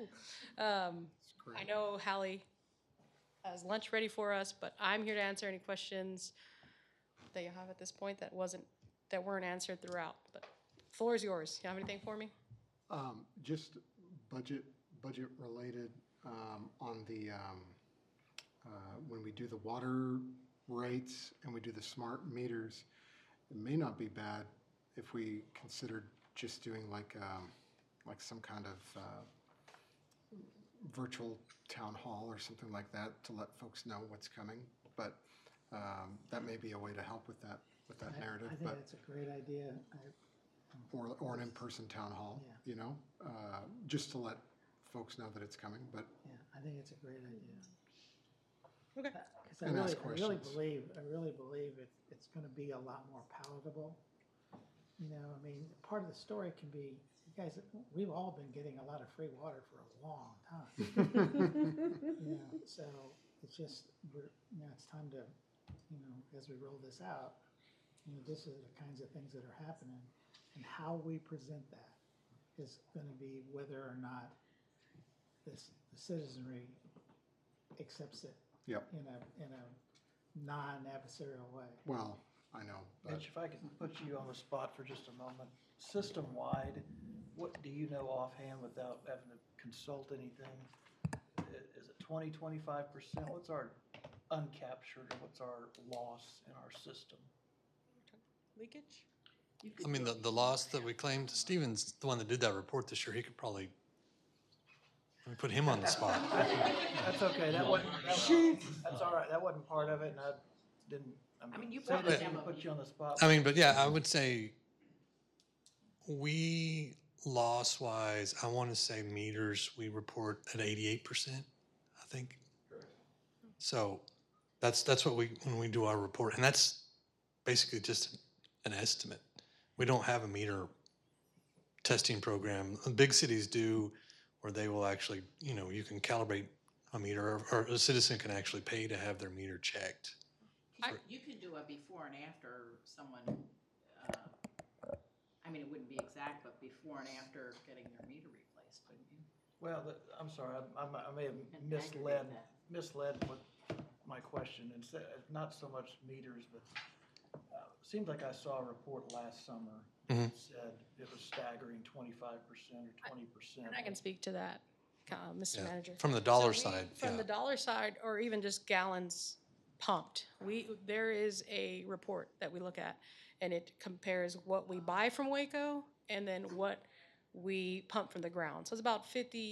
I know Hallie has lunch ready for us, but I'm here to answer any questions that you have at this point that weren't answered throughout. But the floor is yours. You have anything for me? Just budget related, on the, when we do the water rates and we do the smart meters, it may not be bad if we considered just doing like some kind of virtual town hall or something like that to let folks know what's coming. But that may be a way to help with that narrative. I think that's a great idea. Or an in-person town hall, Yeah. you know, just to let folks know that it's coming. But Yeah, I think it's a great idea. Okay. Because I And ask really questions. believe it's gonna be a lot more palatable. You know, I mean, part of the story can be, you guys, we've all been getting a lot of free water for a long time. You know, so it's just, it's time to, you know, as we roll this out, you know, this is the kinds of things that are happening. And how we present that is gonna be whether or not the citizenry accepts it. Yep. In a non-adversarial way. Well, I know. But Mitch, if I could put you on the spot for just a moment, system-wide, what do you know offhand without having to consult anything? Is it 20, 25%? What's our uncaptured, or what's our loss in our system? Leakage? I mean, the loss that we claimed, Steven's the one that did that report this year. He could probably, let me put him on the spot. That's okay, that's all right, that wasn't part of it, and I didn't, I mean, you say probably that have didn't a- put you on the spot. I mean, but yeah, I would say we loss-wise, I want to say meters, we report at 88%, I think. So That's what when we do our report, and that's basically just an estimate. We don't have a meter testing program. Big cities do, where they will actually, you can calibrate a meter, or a citizen can actually pay to have their meter checked. You could do a before and after someone, I mean, it wouldn't be exact, but before and after getting their meter replaced, couldn't you? Well, I'm sorry, I may have And misled aggregate that. what my question, instead, not so much meters, but seems like I saw a report last summer Mhm. that said it was staggering 25% or 20%. And I can speak to that, Mr. Yeah. Manager. From the dollar So side, From yeah. the dollar side, or even just gallons pumped, there is a report that we look at, and it compares what we buy from Waco and then what we pump from the ground. So it's about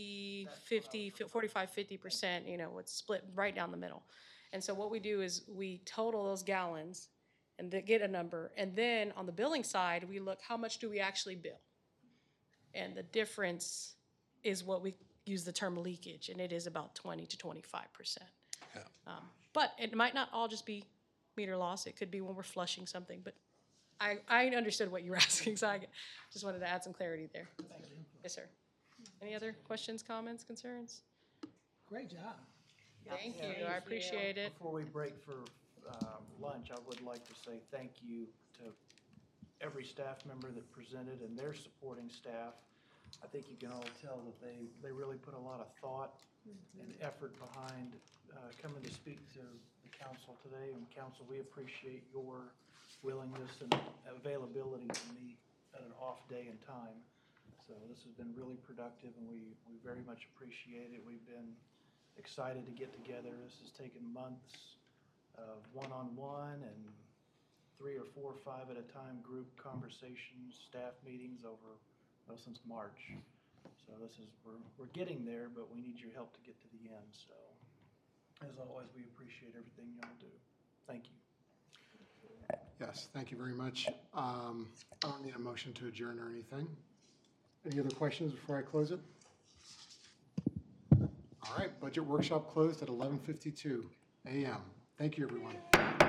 45, 50%, it's split right down the middle. And so what we do is we total those gallons and get a number, and then on the billing side, we look how much do we actually bill. And the difference is what we use the term leakage, and it is about 20 to 25%. Yeah. But it might not all just be meter loss. It could be when we're flushing something. But I understood what you were asking, so I just wanted to add some clarity there. Thank you. Yes, sir. Any other questions, comments, concerns? Great job. Thank you. I appreciate it. Before we break for lunch, I would like to say thank you to every staff member that presented and their supporting staff. I think you can all tell that they really put a lot of thought and effort behind coming to speak to the council today. And council, we appreciate your willingness and availability to meet at an off day and time. So this has been really productive, and we very much appreciate it. We've been excited to get together. This has taken months of one-on-one and 3 or 4 or 5 at a time group conversations, staff meetings over, since March. So we're getting there, but we need your help to get to the end. So as always, we appreciate everything y'all do. Thank you. Yes, thank you very much. I don't need a motion to adjourn or anything. Any other questions before I close it? All right, budget workshop closed at 11:52 a.m. Thank you, everyone.